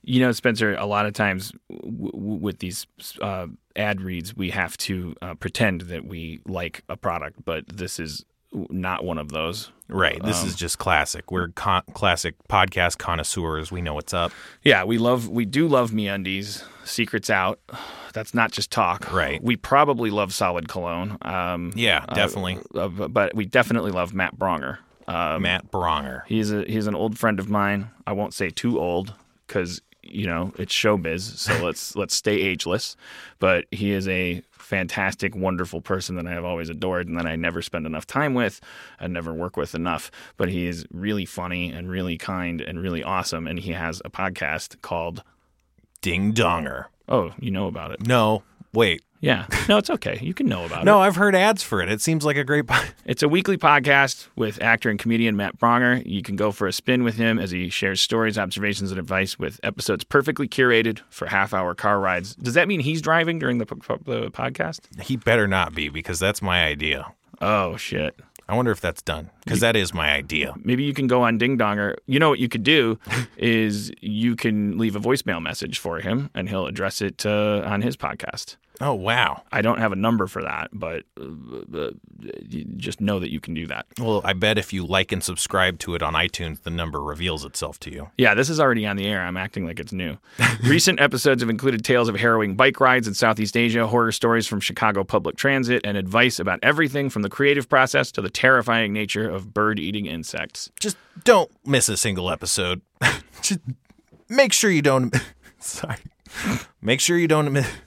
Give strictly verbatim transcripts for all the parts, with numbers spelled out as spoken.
You know, Spencer, a lot of times w- w- with these uh, ad reads, we have to uh, pretend that we like a product, but this is not one of those. Right. This um, is just classic. We're con- classic podcast connoisseurs. We know what's up. Yeah, we love, we do love MeUndies. Secrets out. That's not just talk. Right. We probably love Solid Cologne. Um, Yeah, definitely. Uh, uh, but we definitely love Matt Bronger. Um, Matt Bronger. He's a he's an old friend of mine. I won't say too old because you know it's showbiz. So let's let's stay ageless. But he is a fantastic, wonderful person that I have always adored, and that I never spend enough time with, and never work with enough. But he is really funny and really kind and really awesome. And he has a podcast called Ding Donger. Oh, you know about it? No, wait. Yeah. No, it's okay. You can know about No, it. I've heard ads for it. It seems like a great po- It's a weekly podcast with actor and comedian Matt Bronger. You can go for a spin with him as he shares stories, observations, and advice with episodes perfectly curated for half-hour car rides. Does that mean he's driving during the, the podcast? He better not be, because that's my idea. Oh, shit. I wonder if that's done, because that is my idea. Maybe you can go on Ding Donger. You know what you could do is you can leave a voicemail message for him, and he'll address it uh, on his podcast. Oh, wow. I don't have a number for that, but uh, you just know that you can do that. Well, I bet if you like and subscribe to it on iTunes, the number reveals itself to you. Yeah, this is already on the air. I'm acting like it's new. Recent episodes have included tales of harrowing bike rides in Southeast Asia, horror stories from Chicago public transit, and advice about everything from the creative process to the terrifying nature of bird-eating insects. Just don't miss a single episode. Just make sure you don't... Sorry. Make sure you don't miss...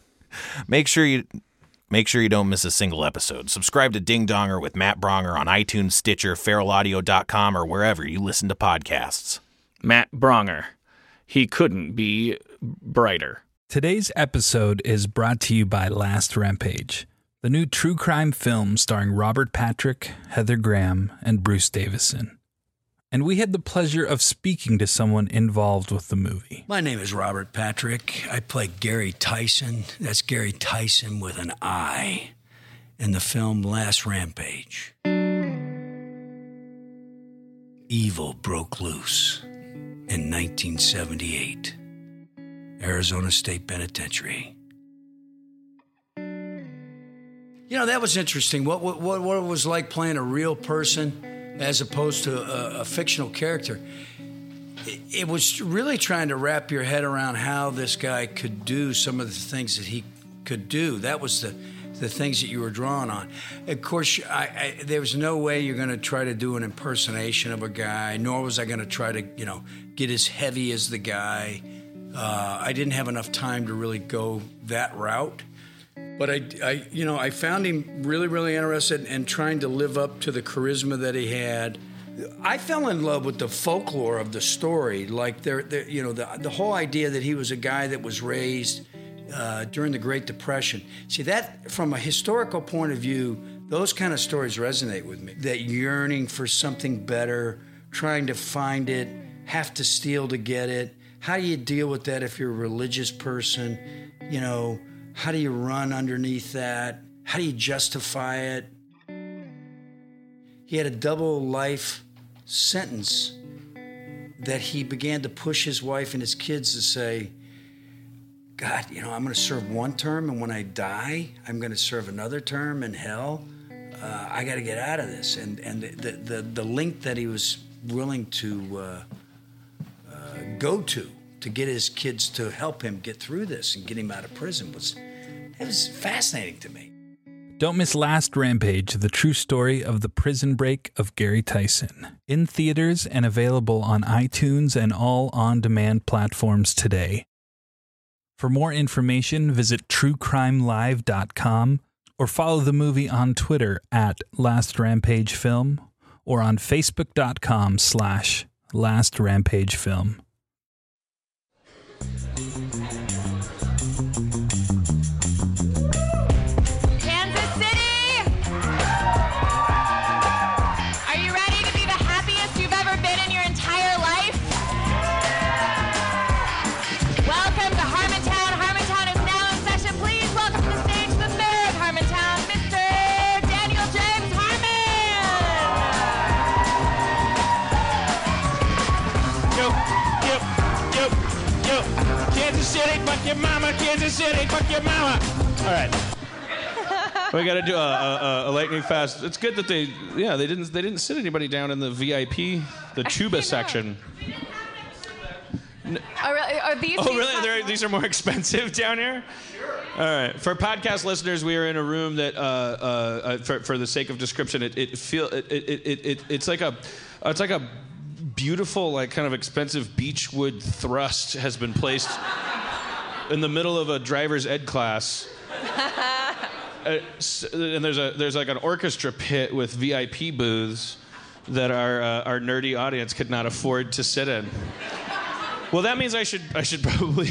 Make sure you make sure you don't miss a single episode. Subscribe to Ding Donger with Matt Bronger on iTunes, Stitcher, feral audio dot com, or wherever you listen to podcasts. Matt Bronger. He couldn't be brighter. Today's episode is brought to you by Last Rampage, the new true crime film starring Robert Patrick, Heather Graham, and Bruce Davison. And we had the pleasure of speaking to someone involved with the movie. My name is Robert Patrick. I play Gary Tyson. That's Gary Tyson with an I in the film Last Rampage. Evil broke loose in nineteen seventy-eight, Arizona State Penitentiary. You know, that was interesting. What, what, what it was like playing a real person as opposed to a, a fictional character. It, it was really trying to wrap your head around how this guy could do some of the things that he could do. That was the the things that you were drawing on. Of course, I, I, there was no way you're going to try to do an impersonation of a guy, nor was I going to try to, you know, get as heavy as the guy. Uh, I didn't have enough time to really go that route. But I, I, you know, I found him really, really interested in trying to live up to the charisma that he had. I fell in love with the folklore of the story, like there, there you know, the the whole idea that he was a guy that was raised uh, during the Great Depression. See, that from a historical point of view, those kind of stories resonate with me. That yearning for something better, trying to find it, have to steal to get it. How do you deal with that if you're a religious person? You know. How do you run underneath that? How do you justify it? He had a double life sentence that he began to push his wife and his kids to say, God, you know, I'm going to serve one term, and when I die, I'm going to serve another term in hell. Uh, I got to get out of this. And and the, the, the length that he was willing to uh, uh, go to to get his kids to help him get through this and get him out of prison was, it was fascinating to me. Don't miss Last Rampage, the true story of the prison break of Gary Tyson. In theaters and available on iTunes and all on-demand platforms today. For more information, visit true crime live dot com or follow the movie on Twitter at Last Rampage Film or on facebook dot com slash Last Rampage Film. you. Kansas City, fuck your mama. Kansas City, fuck your mama. All right. We got to do a, a, a lightning fast. It's good that they, yeah, they didn't they didn't sit anybody down in the V I P, the tuba section. Oh, really? Are these? Oh, really? They're, these are more expensive down here? Sure. All right. For podcast listeners, we are in a room that, uh, uh, for, for the sake of description, it, it feel it, it, it, it it's like a it's like a beautiful, like kind of expensive beechwood thrust has been placed in the middle of a driver's ed class. Uh, and there's a there's like an orchestra pit with V I P booths that our uh, our nerdy audience could not afford to sit in. Well, that means I should I should probably.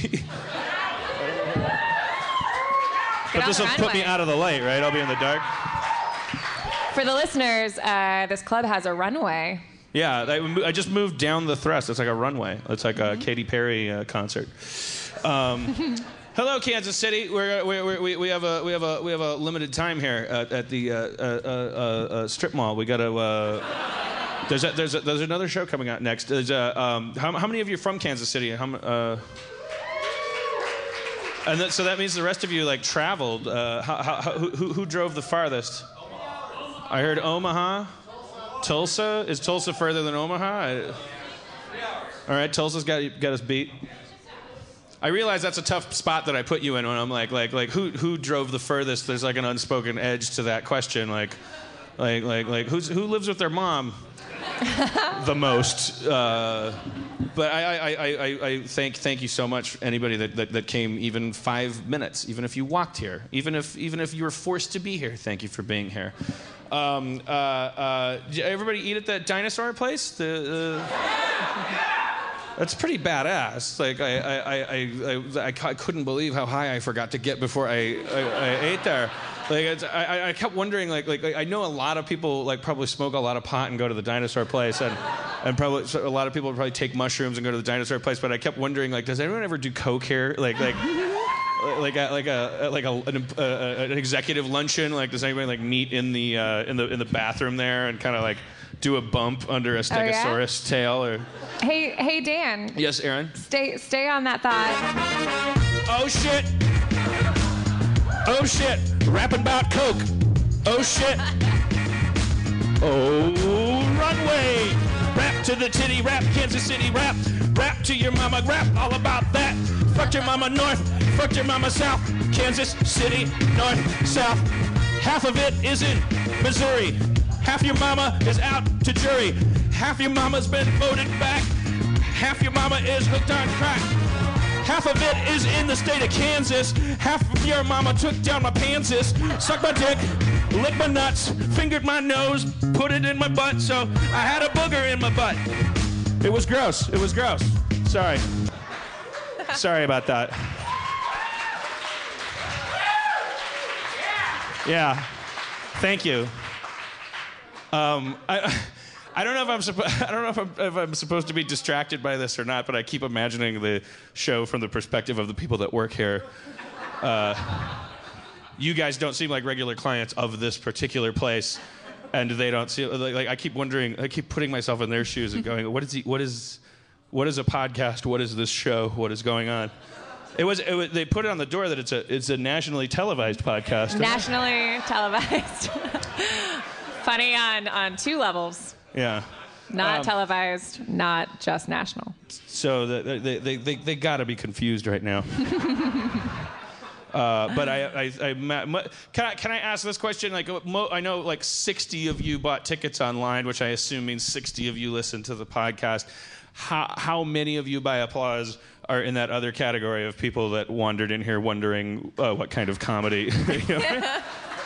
But this will put me out of the light, right? I'll be in the dark. For the listeners, uh, this club has a runway. Yeah, I, I just moved down the thrust. It's like a runway. It's like a Katy Perry uh, concert. Um, Hello, Kansas City. We're, we're, we we have a we have a we have a limited time here at, at the uh, uh, uh, uh, strip mall. We got to. Uh, there's a, there's a, there's another show coming out next. There's a, um, how, how many of you are from Kansas City? How, uh, and that, so that means the rest of you like traveled. Uh, how, how, who, who drove the farthest? I heard Omaha, Tulsa. Is Tulsa further than Omaha? I, all right, Tulsa's got got us beat. I realize that's a tough spot that I put you in when I'm like, like, like, who who drove the furthest? There's like an unspoken edge to that question, like, like, like, like, who's who lives with their mom the most? Uh, but I, I, I, I, I thank thank you so much, anybody that, that, that came even five minutes, even if you walked here, even if even if you were forced to be here. Thank you for being here. Um, uh, uh, did everybody eat at that dinosaur place? The. Uh, That's pretty badass. Like I, I, I, I, I, I couldn't believe how high I forgot to get before I, I, I ate there. Like it's, I, I kept wondering, like, like, like, I know a lot of people like probably smoke a lot of pot and go to the dinosaur place, and and probably so a lot of people probably take mushrooms and go to the dinosaur place. But I kept wondering, like, does anyone ever do coke here? Like, like. Like a, like a like a an, uh, an executive luncheon. Like, does anybody like meet in the uh, in the in the bathroom there and kind of like do a bump under a Stegosaurus oh, yeah? tail? Or hey hey Dan. Yes, Aaron. Stay stay on that thought. Oh shit! Oh shit! Rapping about coke. Oh shit! Oh runway! Rap to the titty, rap Kansas City, rap, rap to your mama, rap all about that. Fuck your mama north, fuck your mama south. Kansas City, north, south. Half of it is in Missouri. Half your mama is out to jury. Half your mama's been voted back. Half your mama is hooked on crack. Half of it is in the state of Kansas. Half of your mama took down my panses, sucked my dick, licked my nuts, fingered my nose, put it in my butt, so I had a booger in my butt. It was gross. It was gross. Sorry. Sorry about that. Yeah. Thank you. Um, I, I don't know if I'm supposed. I don't know if I'm, if I'm supposed to be distracted by this or not, but I keep imagining the show from the perspective of the people that work here. Uh, you guys don't seem like regular clients of this particular place, and they don't see. Like, like I keep wondering. I keep putting myself in their shoes and going, "What is he? What is? What is a podcast? What is this show? What is going on?" It was, it was. They put it on the door that it's a. It's a nationally televised podcast. Nationally televised. Funny on on two levels. Yeah. Not um, televised, not just national. So the, they they they they got to be confused right now. uh, but I I, I can I can I ask this question? Like mo, I know like sixty of you bought tickets online, which I assume means sixty of you listen to the podcast. How how many of you by applause are in that other category of people that wandered in here wondering uh, what kind of comedy? You know?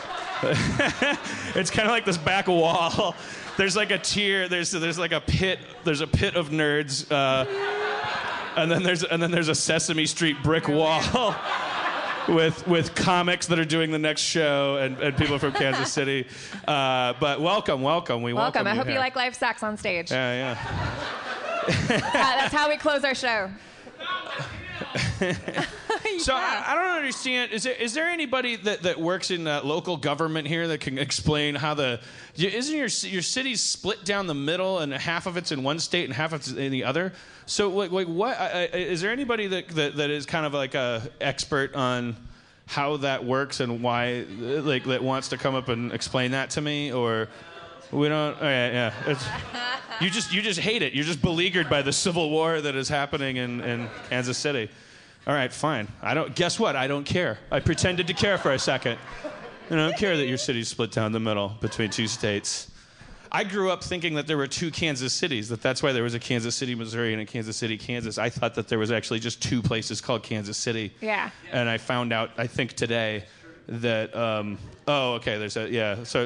It's kind of like this back wall. There's like a tier. There's there's like a pit. There's a pit of nerds, uh, and then there's and then there's a Sesame Street brick wall with with comics that are doing the next show and, and people from Kansas City. Uh, but welcome, welcome. We welcome. Welcome. I you hope here. you like live sex on stage. Yeah, yeah. uh, that's how we close our show. So I, I don't understand. Is there is there anybody that, that works in uh, local government here that can explain how the isn't your your city split down the middle and half of it's in one state and half of it's in the other? So like like what I, I, is there anybody that, that that is kind of like a expert on how that works and why like that wants to come up and explain that to me? Or we don't. Oh yeah, yeah. It's, you just you just hate it. You're just beleaguered by the civil war that is happening in, in Kansas City. All right, fine. I don't. Guess what? I don't care. I pretended to care for a second. And I don't care that your city's split down the middle between two states. I grew up thinking that there were two Kansas cities. That that's why there was a Kansas City, Missouri, and a Kansas City, Kansas. I thought that there was actually just two places called Kansas City. Yeah. And I found out, I think today, that um, oh, okay. There's a yeah. So.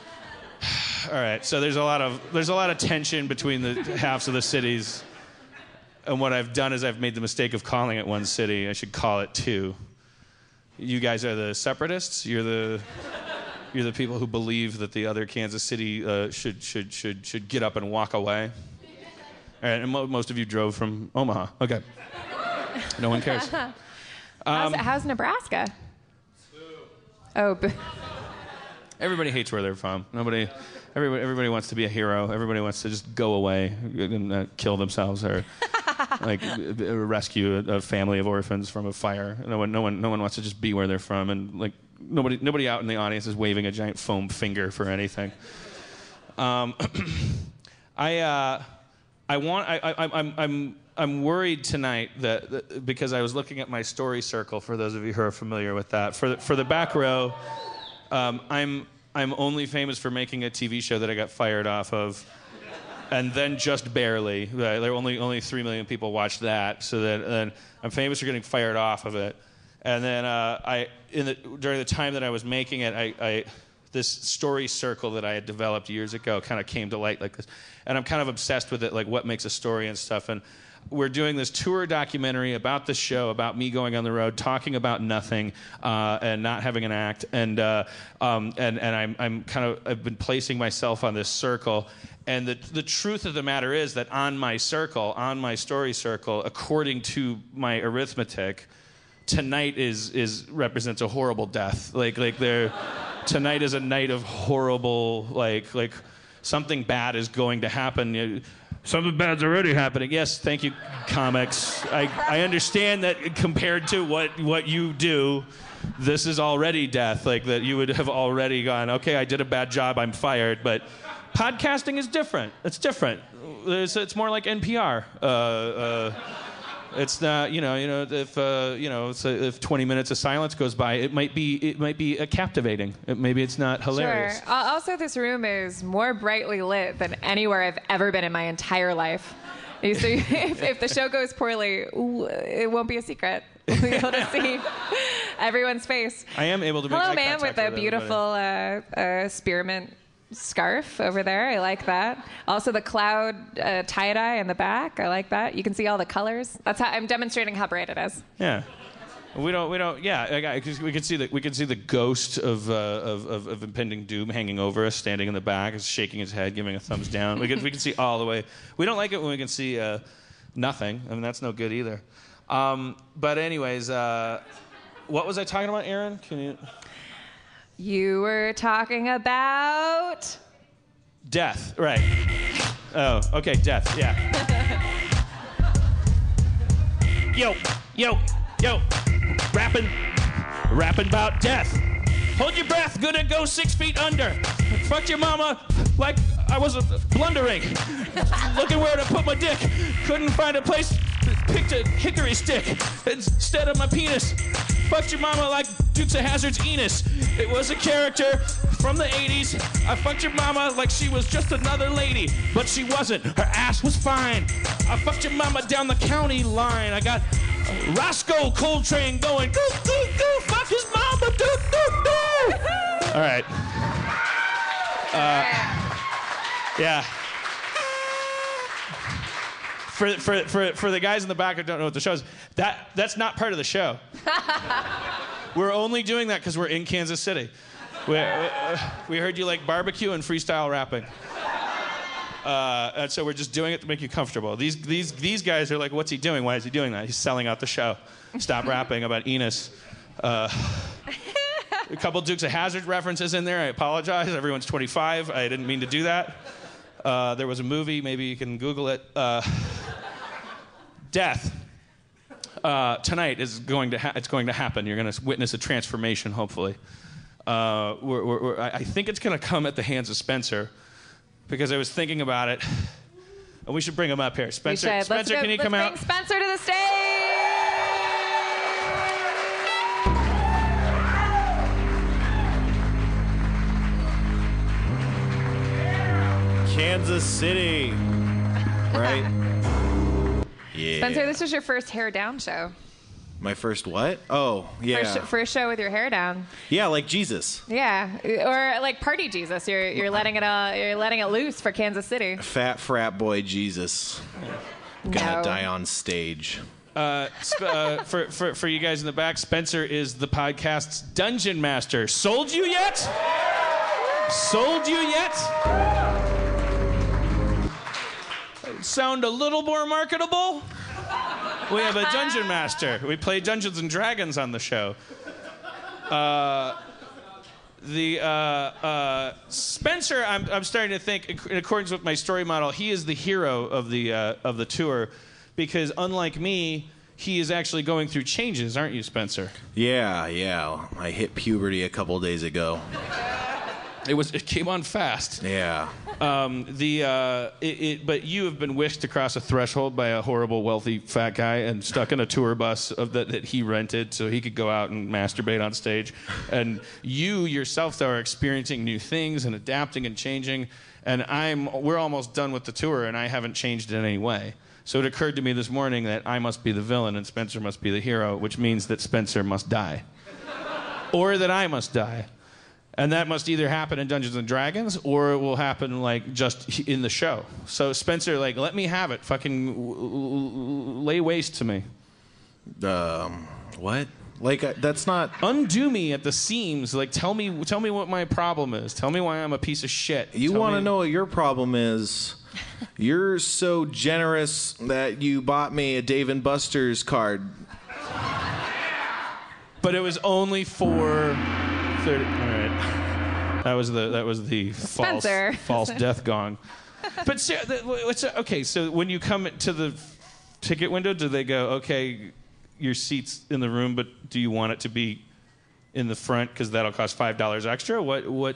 All right, so there's a lot of there's a lot of tension between the halves of the cities, and what I've done is I've made the mistake of calling it one city. I should call it two. You guys are the separatists. You're the you're the people who believe that the other Kansas City uh, should should should should get up and walk away. All right, and mo- most of you drove from Omaha. Okay, no one cares. how's, Um, how's Nebraska? Oh. B- Everybody hates where they're from. Nobody, everybody, everybody wants to be a hero. Everybody wants to just go away and uh, kill themselves or like uh, rescue a, a family of orphans from a fire. No one, no one, no one wants to just be where they're from. And like nobody, nobody out in the audience is waving a giant foam finger for anything. Um, I, uh, I want, I, I, I'm, I'm, I'm worried tonight that, that because I was looking at my story circle. For those of you who are familiar with that, for the, for the back row. Um, I'm I'm only famous for making a T V show that I got fired off of, and then just barely. Uh, there were only only three million people watched that, so that then I'm famous for getting fired off of it. And then uh, I in the during the time that I was making it, I, I this story circle that I had developed years ago kind of came to light like this, and I'm kind of obsessed with it, like what makes a story and stuff. And we're doing this tour documentary about the show, about me going on the road, talking about nothing, uh, and not having an act. And uh, um, and and I'm I'm kind of I've been placing myself on this circle. And the the truth of the matter is that on my circle, on my story circle, according to my arithmetic, tonight is is represents a horrible death. Like like there, tonight is a night of horrible like like something bad is going to happen. You, Something bad's already happening. Yes, thank you, comics. I, I understand that compared to what, what you do, this is already death. Like that you would have already gone, okay, I did a bad job, I'm fired. But podcasting is different. It's different. It's, it's more like N P R. Uh, uh, it's not, you know, you know, if uh, you know, so if twenty minutes of silence goes by, it might be, it might be uh, captivating. It, maybe it's not hilarious. Sure. Uh, also, this room is more brightly lit than anywhere I've ever been in my entire life. So if, if the show goes poorly, ooh, it won't be a secret. We'll be able to see everyone's face. I am able to make Hello, eye man, contact with a with beautiful uh, uh, spearmint scarf over there. I like that. Also, the cloud uh, tie-dye in the back. I like that. You can see all the colors. That's how I'm demonstrating how bright it is. Yeah. We don't. We don't. Yeah, I got, we can see the we can see the ghost of, uh, of, of of impending doom hanging over us, standing in the back, shaking his head, giving a thumbs down. We can we can see all the way. We don't like it when we can see uh, nothing. I mean, that's no good either. Um, but anyways, uh, what was I talking about, Aaron? Can you? You were talking about Death, right? Oh, okay, death. Yeah. yo, yo, yo. Rapping, rapping about death. Hold your breath, gonna go six feet under. Fucked your mama like I was blundering. Looking where to put my dick. Couldn't find a place. Picked a hickory stick instead of my penis. Fucked your mama like Dukes of Hazzard's Enos. It was a character from the eighties. I fucked your mama like she was just another lady, but she wasn't. Her ass was fine. I fucked your mama down the county line. I got Roscoe Coltrane going, doo, doo, doo, fuck his mama, doo, doo, doo. All right. Uh, yeah. For, for, for, for the guys in the back who don't know what the show is, that, that's not part of the show. We're only doing that because we're in Kansas City. We, uh, we heard you like barbecue and freestyle rapping. Uh, and so we're just doing it to make you comfortable. These these these guys are like, what's he doing? Why is he doing that? He's selling out the show. Stop rapping about Enos. Uh, a couple Dukes of Hazzard references in there. I apologize. Everyone's twenty-five. I didn't mean to do that. Uh, there was a movie. Maybe you can Google it. Uh, Death. Uh, tonight is going to ha- it's going to happen. You're going to witness a transformation, hopefully. Uh, we're, we're, we're, I think it's going to come at the hands of Spencer, because I was thinking about it, and we should bring him up here. Spencer, We should. Spencer, let's go, can you let's come bring out? Spencer to the stage. Kansas City. Right? Yeah. Spencer, this was your first hair down show. My first what? Oh, yeah. First, first show with your hair down. Yeah, like Jesus. Yeah, or like Party Jesus. You're you're letting it uh you're letting it loose for Kansas City. Fat frat boy Jesus. Gonna No. die on stage. Uh, sp- uh, for, for, for you guys in the back, Spencer is the podcast's Dungeon Master. Sold you yet? Sold you yet? Sound a little more marketable? We have a Dungeon Master. We play Dungeons and Dragons on the show. Uh, the uh, uh, Spencer, I'm, I'm starting to think, in accordance with my story model, he is the hero of the uh, of the tour, because unlike me, he is actually going through changes, aren't you, Spencer? Yeah, yeah. I hit puberty a couple days ago. It was it came on fast. Yeah. Um, the uh, it, it, but you have been whisked across a threshold by a horrible, wealthy, fat guy and stuck in a tour bus of that, that he rented so he could go out and masturbate on stage. And you yourself, though, are experiencing new things and adapting and changing. And I'm we're almost done with the tour, and I haven't changed in any way. So it occurred to me this morning that I must be the villain and Spencer must be the hero, which means that Spencer must die, or that I must die. And that must either happen in Dungeons and Dragons, or it will happen like just in the show. So Spencer, like, let me have it. Fucking w- w- lay waste to me. Um, what? Like, uh, that's not... Undo me at the seams. Like, tell me, tell me what my problem is. Tell me why I'm a piece of shit. You Tell want to me- know what your problem is? You're so generous that you bought me a Dave and Buster's card. But it was only for thirty. All right. That was the that was the false Spencer. false death gong. But ser- the- what's okay? So when you come to the ticket window, do they go, okay, your seat's in the room, but do you want it to be in the front because that'll cost five dollars extra? What what?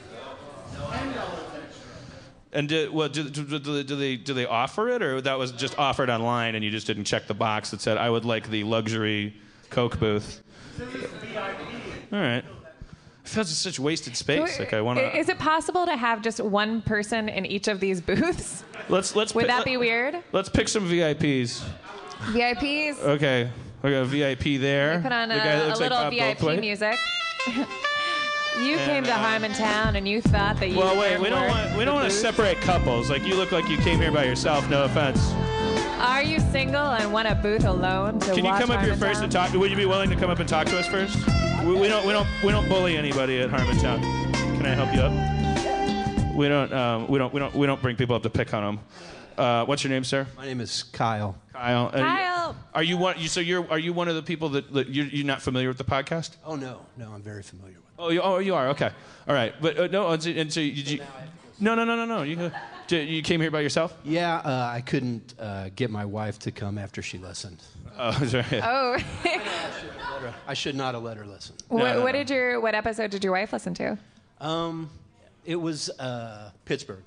And do, well, do, do, do, do they do they offer it, or that was just offered online and you just didn't check the box that said I would like the luxury Coke booth? All right. It feels like such wasted space. Like I want to. Is it possible to have just one person in each of these booths? Let's let's. Would pick, that let, be weird? Let's pick some V I Ps. V I Ps. Okay, we got a V I P there. Put on The a, guy that a looks like little Bob V I P Goldthwait. music. You came to uh, Harmontown and you thought that you. Well, wait. were We don't worth want we the don't want to booth. separate couples. Like you look like you came here by yourself. No offense. Are you single and want a booth alone to Can you watch come up here Harmontown? first and talk? Would you be willing to come up and talk to us first? We, we don't we don't we don't bully anybody at Harmontown. Can I help you up? We don't um, we don't we don't we don't bring people up to pick on them. Uh, what's your name, sir? My name is Kyle. Kyle. And Kyle. Are you one? You, so you're are you one of the people that, that you're, you're not familiar with the podcast? Oh no, no, I'm very familiar with it. Oh, you, oh, you are. Okay, all right. But uh, no, and so, and so did you? No, no, no, no, no. You did, you came here by yourself? Yeah, uh, I couldn't uh, get my wife to come after she listened. Oh, sorry. Oh. I should not have let her listen. what, no, what no. did your what episode did your wife listen to? Um, it was uh, Pittsburgh.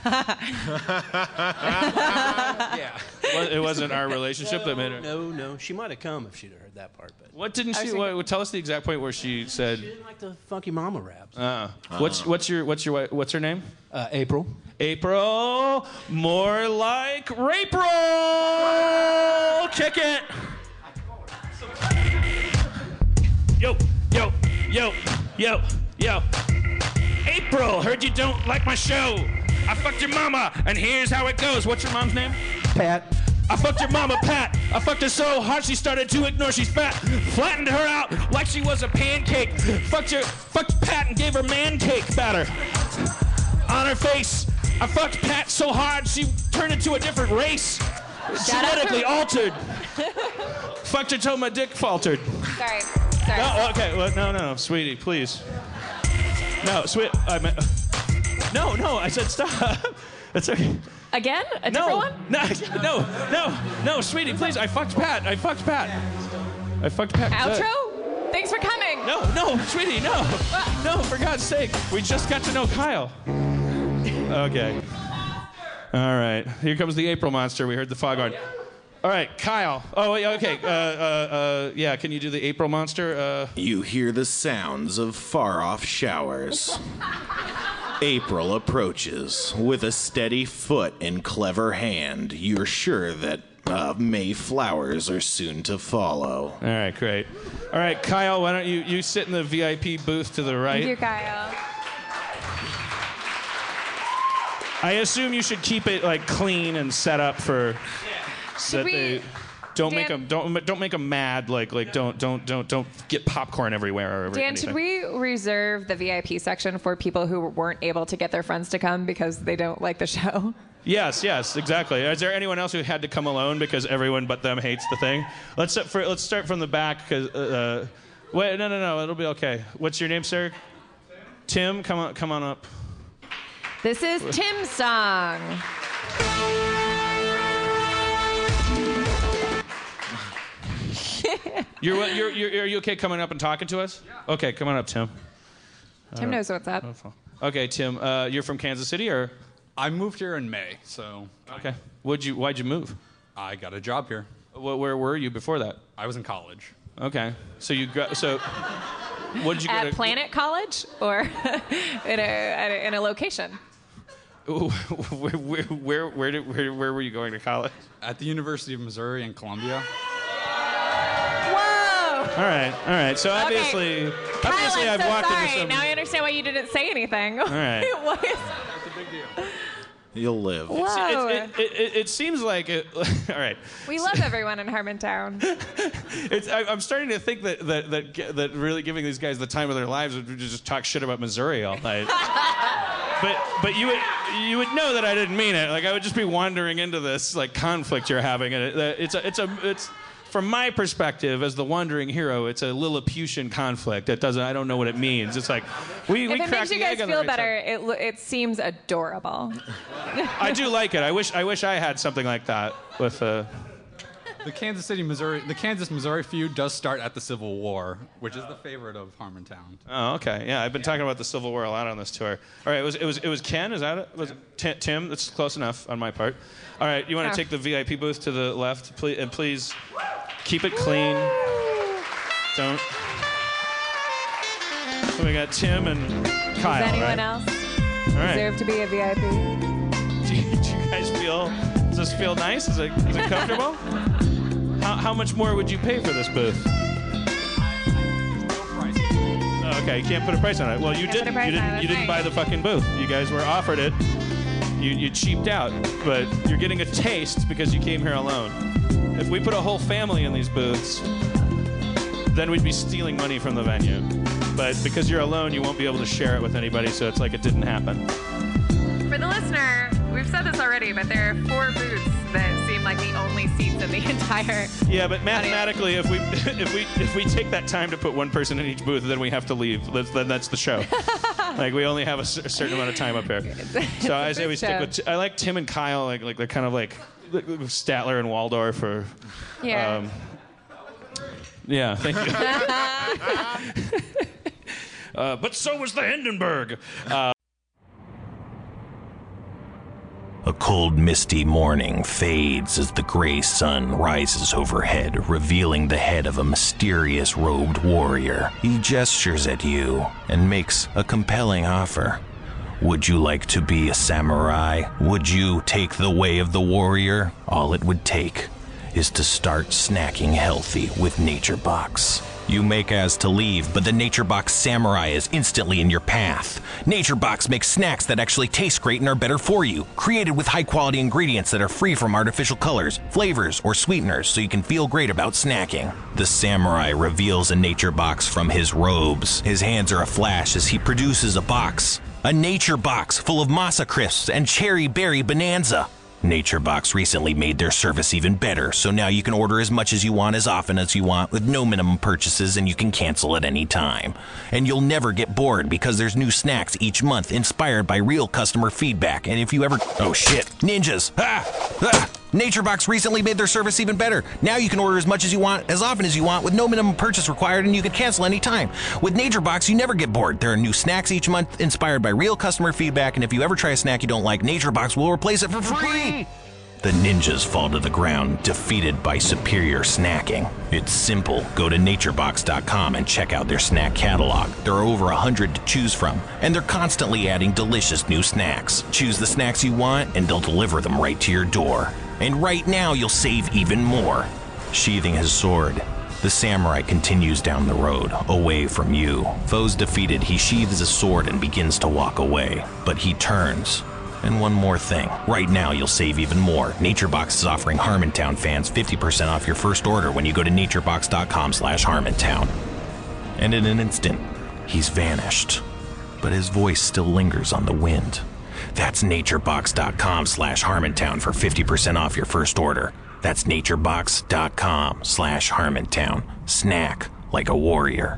yeah. Well, it wasn't our relationship that made her. No, no, she might have come if she'd have heard that part, but What didn't I she? was What, thinking- tell us the exact point where she said. she didn't like the funky mama raps. Uh, what's what's your what's your wi- what's her name? Uh, April. April. More like April. Kick it. Yo, yo, yo, yo, yo. April, heard you don't like my show. I fucked your mama, and here's how it goes. What's your mom's name? Pat. I fucked your mama, Pat. I fucked her so hard she started to ignore she's fat. Flattened her out like she was a pancake. Fucked her, fucked Pat and gave her man cake batter. On her face, I fucked Pat so hard she turned into a different race. Genetically altered. Fucked her till my dick faltered. Sorry. Sorry. No, okay. Well, no, no, no, sweetie, please. No, sweet. I meant, no, no. I said stop. That's okay. Again? A different No, one? no, no, no, no, sweetie, please. I fucked Pat. I fucked Pat. I fucked Pat. Outro? Thanks for coming. No, no, sweetie, no. No, for God's sake. We just got to know Kyle. Okay. All right. Here comes the April monster. We heard the foghorn. All right, Kyle. Oh, wait, okay. Uh, uh, uh, yeah, can you do the April monster? Uh... You hear the sounds of far-off showers. April approaches. With a steady foot and clever hand, you're sure that uh, May flowers are soon to follow. All right, great. All right, Kyle, why don't you, you sit in the V I P booth to the right? Thank you, Kyle. I assume you should keep it like clean and set up for Should that we... they don't Dan- make them don't don't make them mad. Like like don't don't don't don't get popcorn everywhere. Or Dan, anything. should we reserve the V I P section for people who weren't able to get their friends to come because they don't like the show? Yes, yes, exactly. Is there anyone else who had to come alone because everyone but them hates the thing? Let's start, for, let's start from the back. Cause uh, wait, no, no, no, it'll be okay. What's your name, sir? Tim. Tim, come on, come on up. This is Tim's song. You're, you're, you're, are you okay coming up and talking to us? Yeah. Okay, come on up, Tim. Tim knows what's up. Okay, Tim, uh, you're from Kansas City, or? I moved here in May, so. Okay. What'd you, why'd you move? I got a job here. Where, where were you before that? I was in college. Okay. So you got, so what did you go At to? Planet College or in, a, at a, in a location? Ooh, where, where, where, where, did, where, where were you going to college? At the University of Missouri in Columbia. Whoa! All right, all right. So obviously, Okay. obviously, Kyle, I'm I've so walked sorry. into some. Now I understand why you didn't say anything. All right. what is... You'll live. Whoa. It, it, it, it seems like it. All right. We love everyone in Harmontown. It's, I, I'm starting to think that, that that that really giving these guys the time of their lives would just talk shit about Missouri all night. but but you would you would know that I didn't mean it. Like I would just be wandering into this like conflict you're having, and it, it's a it's a it's. From my perspective, as the wandering hero, it's a Lilliputian conflict. It doesn't. I don't know what it means. It's like we we If it crack makes you the guys egg on the feel right better, side. it lo- it seems adorable. I do like it. I wish I wish I had something like that with. Uh, The Kansas City, Missouri, the Kansas-Missouri feud does start at the Civil War, which is the favorite of Harmontown. Oh, okay. Yeah, I've been talking about the Civil War a lot on this tour. All right, it was it was it was Ken. Is that it? Was it Ti- Tim? That's close enough on my part. All right, you want to Oh. take the V I P booth to the left, please, and please keep it clean. Don't. So we got Tim and Kyle. Does anyone right? else All right. deserve to be a V I P? Do you, do you guys feel? Does this feel nice? Is it is it comfortable? How, how much more would you pay for this booth? Oh, okay, you can't put a price on it. Well, you Can't put a didn't. price You on didn't. it, You that's didn't right. buy the fucking booth. You guys were offered it. You you cheaped out, but you're getting a taste because you came here alone. If we put a whole family in these booths, then we'd be stealing money from the venue. But because you're alone, you won't be able to share it with anybody, so it's like it didn't happen. For the listener, we've said this already, but there are four booths that seem like the only seats in the entire. Yeah, but mathematically, if we if we if we take that time to put one person in each booth, then we have to leave. That's, then that's the show. Like we only have a, cer- a certain amount of time up here. So I say we stick with. T- I like Tim and Kyle. Like like they're kind of like Statler and Waldorf. Or Yeah. um, yeah. Thank you. uh, but so was the Hindenburg. Uh, A cold, misty morning fades as the gray sun rises overhead, revealing the head of a mysterious robed warrior. He gestures at you and makes a compelling offer. Would you like to be a samurai? Would you take the way of the warrior? All it would take is to start snacking healthy with Nature Box. You make as to leave, but the NatureBox Samurai is instantly in your path. NatureBox makes snacks that actually taste great and are better for you, created with high-quality ingredients that are free from artificial colors, flavors, or sweeteners, so you can feel great about snacking. The Samurai reveals a NatureBox from his robes. His hands are aflash as he produces a box. A Nature Box full of Masa Crisps and Cherry Berry Bonanza. NatureBox recently made their service even better, so now you can order as much as you want as often as you want with no minimum purchases, and you can cancel at any time. And you'll never get bored because there's new snacks each month inspired by real customer feedback. And if you ever... Oh shit. Ninjas! Ah! Ah! NatureBox recently made their service even better. Now you can order as much as you want, as often as you want, with no minimum purchase required, and you can cancel anytime. With NatureBox, you never get bored. There are new snacks each month inspired by real customer feedback, and if you ever try a snack you don't like, NatureBox will replace it for free. The ninjas fall to the ground, defeated by superior snacking. It's simple. Go to naturebox dot com and check out their snack catalog. There are over a hundred to choose from, and they're constantly adding delicious new snacks. Choose the snacks you want, and they'll deliver them right to your door. And right now, you'll save even more. Sheathing his sword, the samurai continues down the road, away from you. Foes defeated, he sheathes his sword and begins to walk away. But he turns. And one more thing. Right now, you'll save even more. NatureBox is offering Harmontown fans fifty percent off your first order when you go to naturebox dot com slash Harmontown. And in an instant, he's vanished. But his voice still lingers on the wind. That's naturebox dot com slash Harmontown for fifty percent off your first order. That's naturebox dot com slash Harmontown. Snack like a warrior.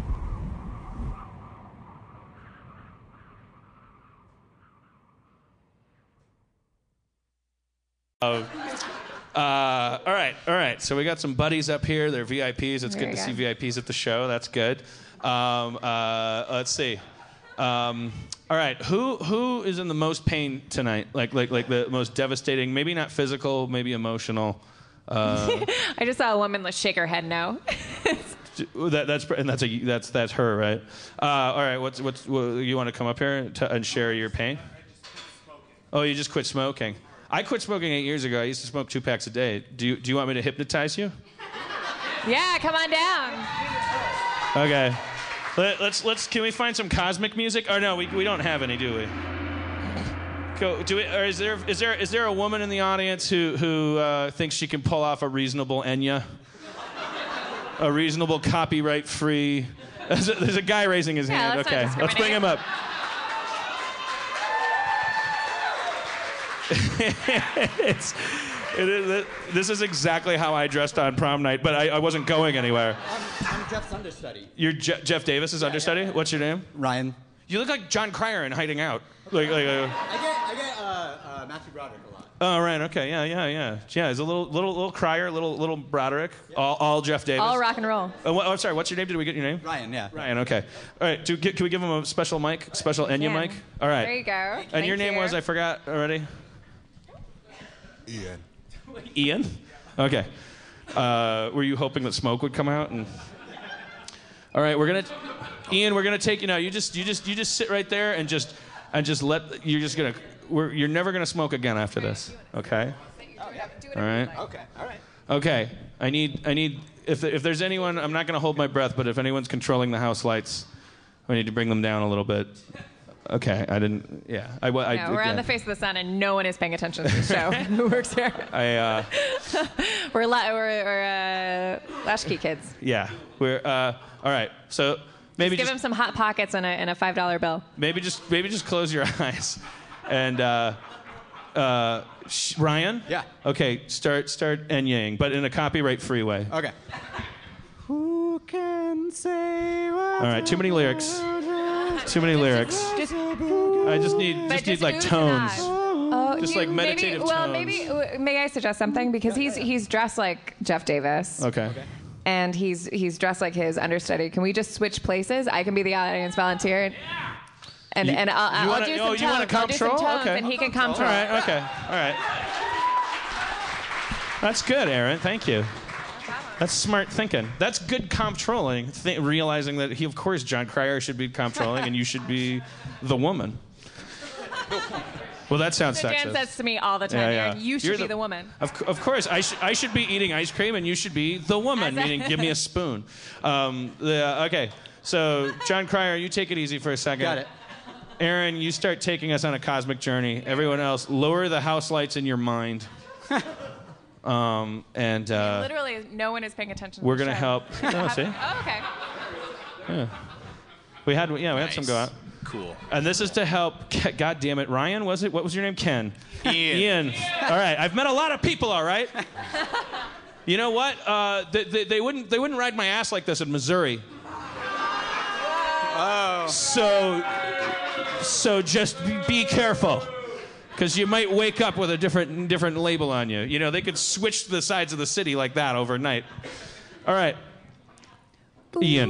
Uh, uh, all right, all right. So we got some buddies up here. They're V I Ps. It's There good you to go. see V I Ps at the show. That's good. Um, uh, let's see. Um, all right, who who is in the most pain tonight? Like like like the most devastating? Maybe not physical, maybe emotional. Uh, I just saw a woman shake her head no. that, that's and that's a that's that's her, right? Uh, all right, what's what's what, you want to come up here to, and share your pain? Oh, you just quit smoking. I quit smoking eight years ago. I used to smoke two packs a day. Do you do you want me to hypnotize you? Yeah, come on down. Okay. Let, let's let's. Can we find some cosmic music? Or no, we we don't have any, do we? Go. Do we? Or is there is there is there a woman in the audience who who uh, thinks she can pull off a reasonable Enya? A reasonable copyright-free. There's a, there's a guy raising his Yeah, hand. let's not Okay, let's bring discriminate. him up. it's, it is, this is exactly how I dressed on prom night, but I, I wasn't going anywhere. I'm, I'm Jeff's understudy. You're Je- Jeff Davis's understudy? yeah. What's your name? Ryan. You look like John Cryer in Hiding Out. Like, like. Uh, I get I get uh, uh, Matthew Broderick a lot. oh right, okay, yeah, yeah, yeah, yeah. He's a little, little, little Cryer, little, little Broderick. All, all Jeff Davis. All rock and roll. Oh, what, oh, sorry. What's your name? Did we get your name? Ryan, yeah. Ryan. Okay. All right. Do, can we give him a special mic? Special Enya can. mic? All right. There you go. And Thank your name you. was? I forgot already. Ian. Ian? Okay. Uh, were you hoping that smoke would come out? And all right, we're gonna, Ian, we're gonna take you now. You just, you just, you just sit right there and just, and just let. You're just gonna. We're, you're never gonna smoke again after this. Okay. All right. Okay, all right. Okay. I need, I need. If if there's anyone, I'm not gonna hold my breath. But if anyone's controlling the house lights, we need to bring them down a little bit. Okay, I didn't. Yeah, I. I No, we're again, on the face of the sun, and no one is paying attention to the show. Who works here? I. Uh, We're la- we're, we're uh, latchkey kids. yeah, we're. Uh, all right, so maybe Give just him some hot pockets and a, and a five dollar bill. maybe just maybe just close your eyes, and uh, uh, sh- Ryan. Yeah. Okay, start start Enyang, but in a copyright-free way. Okay. Who can say what? All right, too many lyrics. Too many lyrics. Just, I just need but just need just like oohs and tones. ahs. Oh, Just you- like meditative maybe, Well, tones. maybe uh, may I suggest something because he's he's dressed like Jeff Davis. Okay. And he's he's dressed like his understudy. Can we just switch places? I can be the audience volunteer. And You- and I'll, you I'll wanna- do oh, some you wanna tones. I'll do some comptrol? tones, Okay. and he can All control. right. Okay. All right. That's good, Aaron. Thank you. That's smart thinking. That's good comptrolling. Th- realizing that he, of course, John Cryer should be comptrolling, and you should be the woman. Well, that sounds So sexist. Dan says to me all the time, Yeah, yeah. Aaron, you should You're be the- the woman. Of, of course, I, sh- I should be eating ice cream, and you should be the woman, As a- meaning give me a spoon. Um, the, okay, so John Cryer, you take it easy for a second. Got it. Aaron, you start taking us on a cosmic journey. Everyone else, lower the house lights in your mind. um, and uh, Literally, no one is paying attention to we're the gonna show. help. Oh, see, Oh, okay. yeah, we had yeah we had some go out. Cool. And this is to help. God damn it, Ryan, was it? What was your name? Ken. Ian. Ian. All right, I've met a lot of people. All right. You know what? Uh, they, they, they wouldn't they wouldn't ride my ass like this in Missouri. Oh. So so just be, be careful, because you might wake up with a different different label on you. You know, they could switch to the sides of the city like that overnight. All right. Ian.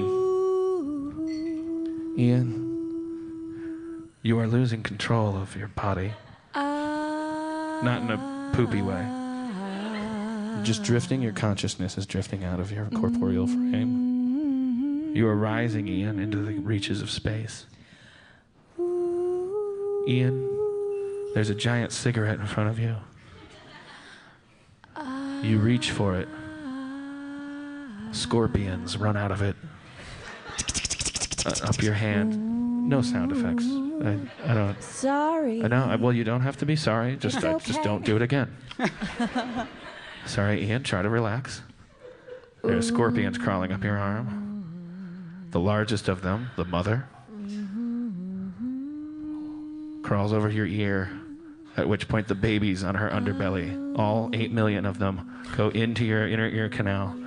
Ian. You are losing control of your body. Not in a poopy way. Just drifting, your consciousness is drifting out of your corporeal frame. You are rising, Ian, into the reaches of space. Ian, there's a giant cigarette in front of you. You reach for it. Scorpions run out of it. Uh, up your hand. No sound effects. I, I don't. Sorry. I know. Well, you don't have to be sorry. Just, It's uh, okay. just don't do it again. Sorry, Ian. Try to relax. There are scorpions crawling up your arm. The largest of them, the mother, crawls over your ear. At which point, the babies on her underbelly, all eight million of them, go into your inner ear canal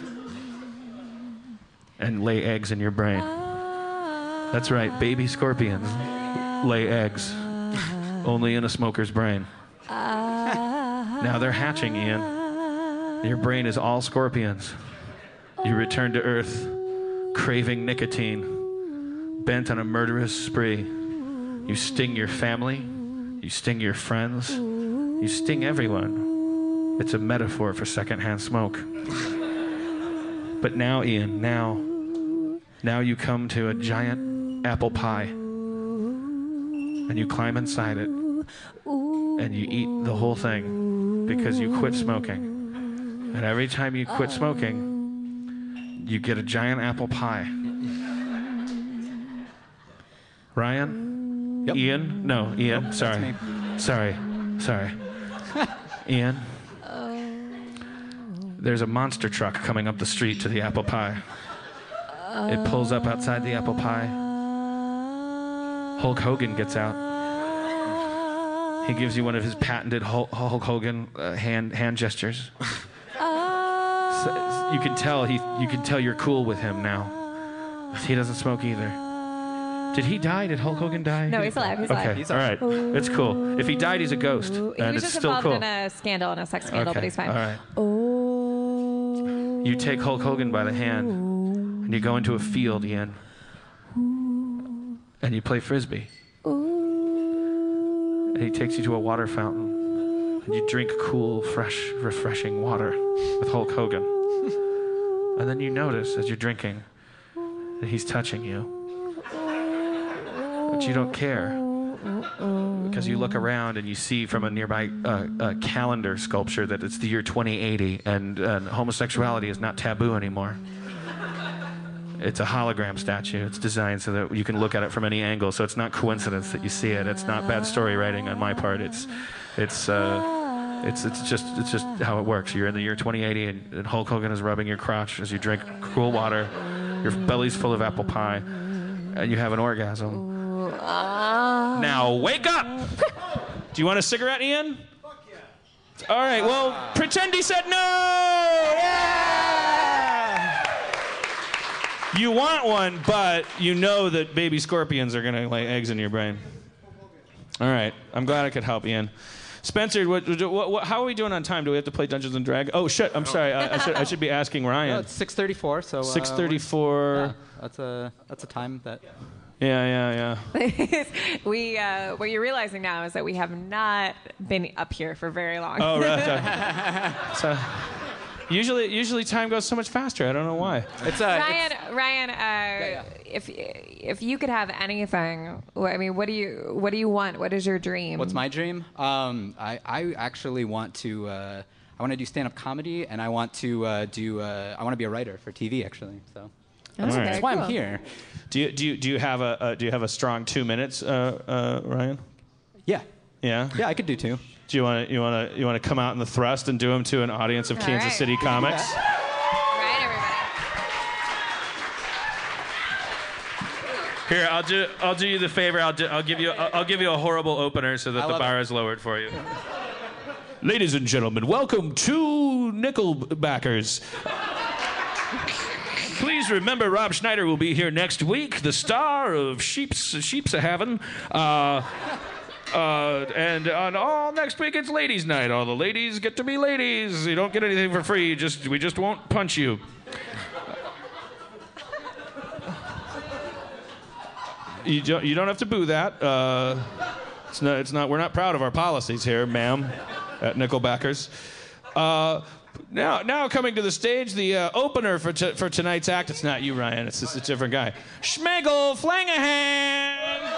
and lay eggs in your brain. That's right, baby scorpions lay eggs, only in a smoker's brain. Now they're hatching, Ian. Your brain is all scorpions. You return to Earth, craving nicotine, bent on a murderous spree. You sting your family, you sting your friends, you sting everyone. It's a metaphor for secondhand smoke. But now, Ian, now, now you come to a giant apple pie, and you climb inside it, and you eat the whole thing because you quit smoking. And every time you quit smoking, you get a giant apple pie. Ryan? Yep. Ian? No, Ian. Nope, sorry. that's me. Sorry. Sorry. Ian? There's a monster truck coming up the street to the apple pie. It pulls up outside the apple pie. Hulk Hogan gets out. He gives you one of his patented Hulk, Hulk Hogan uh, hand hand gestures. So, you can tell he you can tell you're cool with him now. He doesn't smoke either. Did he die? Did Hulk Hogan die? No, he's alive. He's okay, alive. He's all alive. right. It's cool. If he died, he's a ghost, He and was it's just still involved cool. in a scandal, in a sex scandal, okay, but he's fine. all right. Oh. You take Hulk Hogan by the hand, and you go into a field, Ian, and you play frisbee. And he takes you to a water fountain, and you drink cool, fresh, refreshing water with Hulk Hogan. And then you notice as you're drinking that he's touching you. But you don't care, because you look around and you see from a nearby uh, uh, calendar sculpture that it's the year twenty eighty, and uh, homosexuality is not taboo anymore. It's a hologram statue. It's designed so that you can look at it from any angle, so it's not coincidence that you see it. It's not bad story writing on my part. It's, it's, uh, it's, it's just, it's just how it works. You're in the year twenty eighty, and, and Hulk Hogan is rubbing your crotch as you drink cool water. Your belly's full of apple pie, and you have an orgasm. Now wake up! Do you want a cigarette, Ian? Fuck yeah. All right, well, pretend he said no! Yeah! You want one, but you know that baby scorpions are going to lay eggs in your brain. All right, I'm glad I could help, Ian. Spencer, what, what, what, how are we doing on time? Do we have to play Dungeons and Dragons? Oh, shit, I'm sorry. I, I, should, I should be asking Ryan. No, it's six thirty-four, so... Uh, six thirty-four. Yeah, that's a, that's a time that... Yeah, yeah, yeah. we, uh, what you're realizing now is that we have not been up here for very long. Oh, right. So, Usually, usually time goes so much faster. I don't know why. It's uh, Ryan, it's- Ryan, uh, yeah. if if you could have anything, wh- I mean, what do you what do you want? What is your dream? What's my dream? Um, I, I actually want to uh, I want to do stand-up comedy, and I want to uh, do uh, I want to be a writer for T V actually. So that's, Okay, that's why cool. I'm here. Do you do you, do you have a uh, do you have a strong two minutes, uh, uh, Ryan? Yeah, Yeah. yeah, I could do two. Do you want to you want to you want to come out in the thrust and do them to an audience of All Kansas right. City comics? Right, everybody. Here, I'll do I'll do you the favor. I'll do, I'll give you I'll, I'll give you a horrible opener so that I the love bar it. is lowered for you. Ladies and gentlemen, welcome to Nickelbackers. Please remember, Rob Schneider will be here next week, the star of Sheep's Sheep's a Heaven. Uh, uh, and on all next week, it's Ladies' Night. All the ladies get to be ladies. You don't get anything for free. Just we just won't punch you. You don't, you don't have to boo that. Uh, it's not, it's not, we're not proud of our policies here, ma'am, at Nickelbackers. Uh, now, now coming to the stage, the uh, opener for, t- for tonight's act. It's not you, Ryan. It's just a different guy. Schmegel Flanahan.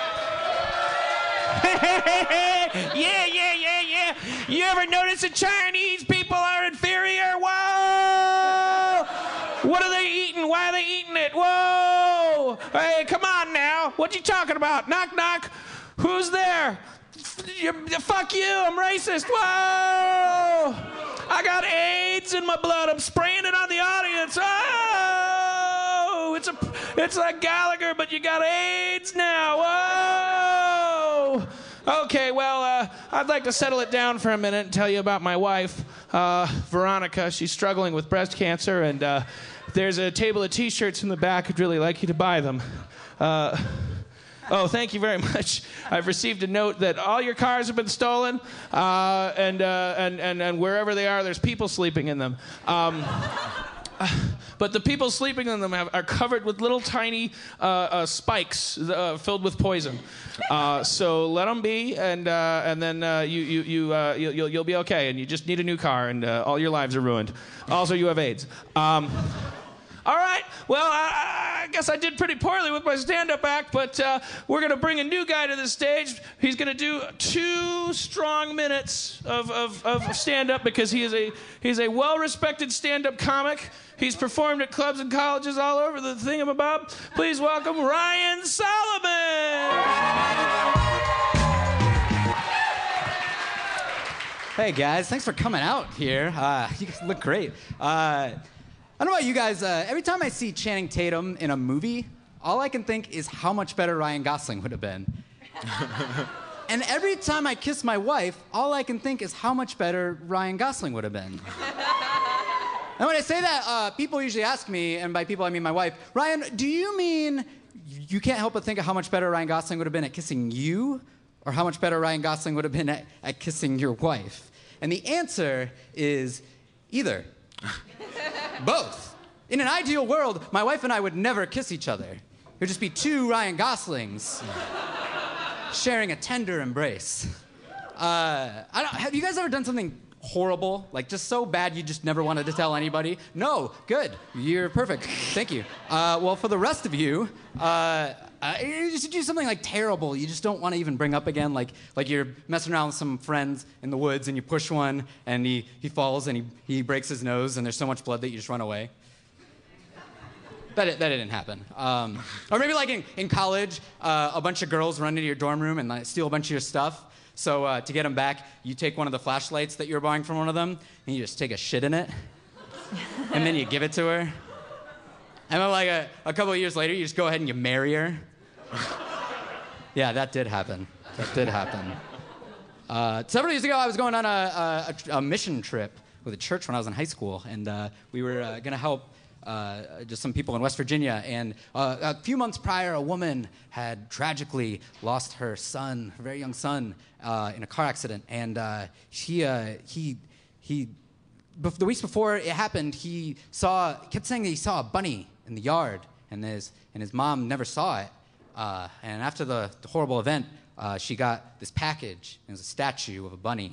Yeah, yeah, yeah, yeah. You ever notice that Chinese people are inferior? Whoa! What are they eating? Why are they eating it? Whoa! Hey, come on now. What you talking about? Knock, knock. Who's there? You, fuck you. I'm racist. Whoa! I got AIDS in my blood. I'm spraying it on the audience. Oh! It's a, it's like Gallagher, but you got AIDS now. Whoa! Okay, well, uh, I'd like to settle it down for a minute and tell you about my wife, uh, Veronica. She's struggling with breast cancer, and uh, there's a table of T-shirts in the back. I'd really like you to buy them. Uh, oh, thank you very much. I've received a note that all your cars have been stolen, uh, and, uh, and, and, and wherever they are, there's people sleeping in them. Um, But the people sleeping in them have, are covered with little tiny uh, uh, spikes uh, filled with poison. Uh, so let them be, and uh, and then uh, you you you uh, you'll, you'll you'll be okay. And you just need a new car, and uh, all your lives are ruined. Also, you have AIDS. Um, all right. Well, I, I guess I did pretty poorly with my stand-up act, but uh, we're gonna bring a new guy to the stage. He's gonna do two strong minutes of of, of stand-up because he is a he's a well-respected stand-up comic. He's performed at clubs and colleges all over the thingamabob. Please welcome Ryan Solomon. Hey guys, thanks for coming out here. Uh, you guys look great. Uh, I don't know about you guys. Uh, every time I see Channing Tatum in a movie, all I can think is how much better Ryan Gosling would have been. And every time I kiss my wife, all I can think is how much better Ryan Gosling would have been. And when I say that, uh, people usually ask me, and by people I mean my wife, Ryan, do you mean you can't help but think of how much better Ryan Gosling would have been at kissing you, or how much better Ryan Gosling would have been at, at kissing your wife? And the answer is either. Both. In an ideal world, my wife and I would never kiss each other. It would just be two Ryan Goslings sharing a tender embrace. Uh, I don't, have you guys ever done something horrible, like just so bad you just never wanted to tell anybody? No, good, you're perfect, thank you. Uh, well, for the rest of you, uh, uh, you just do something like terrible you just don't want to even bring up again, like like you're messing around with some friends in the woods and you push one and he, he falls and he, he breaks his nose and there's so much blood that you just run away. That, that didn't happen. Um, or maybe like in, in college, uh, a bunch of girls run into your dorm room and like, steal a bunch of your stuff. So uh, to get them back, you take one of the flashlights that you were buying from one of them, and you just take a shit in it, and then you give it to her. And then like a, a couple of years later, you just go ahead and you marry her. Yeah, that did happen. That did happen. Uh, several years ago, I was going on a, a, a mission trip with a church when I was in high school, and uh, we were uh, going to help Uh, just some people in West Virginia, and uh, a few months prior, a woman had tragically lost her son, her very young son, uh, in a car accident. And uh, she, uh, he, he, bef- the weeks before it happened, he saw, kept saying that he saw a bunny in the yard, and his, and his mom never saw it. Uh, and after the, the horrible event, uh, she got this package. It was a statue of a bunny.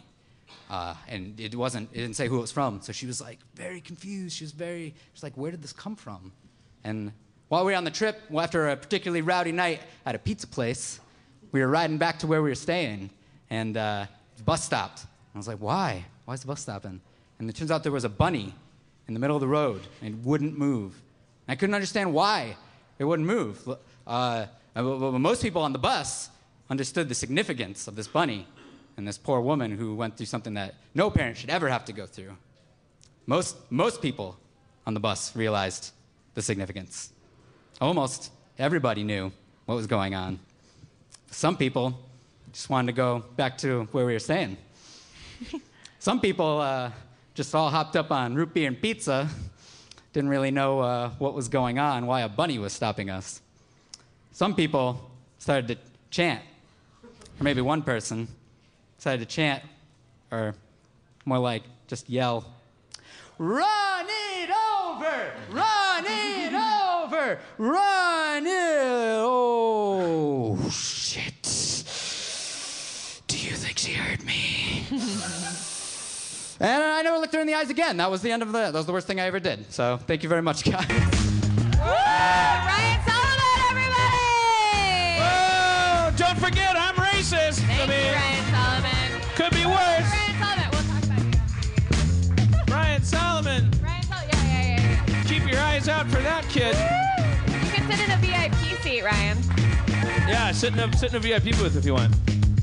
Uh, and it wasn't, it didn't say who it was from. So she was like very confused. She was very, she's like, where did this come from? And while we were on the trip, well, after a particularly rowdy night at a pizza place, we were riding back to where we were staying, and uh, the bus stopped. I was like, why? Why is the bus stopping? And it turns out there was a bunny in the middle of the road, and it wouldn't move. And I couldn't understand why it wouldn't move. Uh, most people on the bus understood the significance of this bunny and this poor woman who went through something that no parent should ever have to go through. Most, most people on the bus realized the significance. Almost everybody knew what was going on. Some people just wanted to go back to where we were staying. Some people uh, just all hopped up on root beer and pizza, didn't really know uh, what was going on, why a bunny was stopping us. Some people started to chant, or maybe one person decided to chant, or more like just yell, "Run it over! Run it over! Run it! Oh, shit. Do you think she heard me?" And I never looked her in the eyes again. That was the end of the, that was the worst thing I ever did. So thank you very much, guys. Woo! Ryan Solomon, everybody! Whoa! Don't forget, I'm racist. Thank I mean, you, Ryan Solomon. could be worse. Ryan Solomon, we'll talk about you. Ryan Solomon. Ryan Solomon, yeah, yeah, yeah, yeah. Keep your eyes out for that kid. Woo! You can sit in a V I P seat, Ryan. Yeah, sit in a, sit in a V I P booth if you want.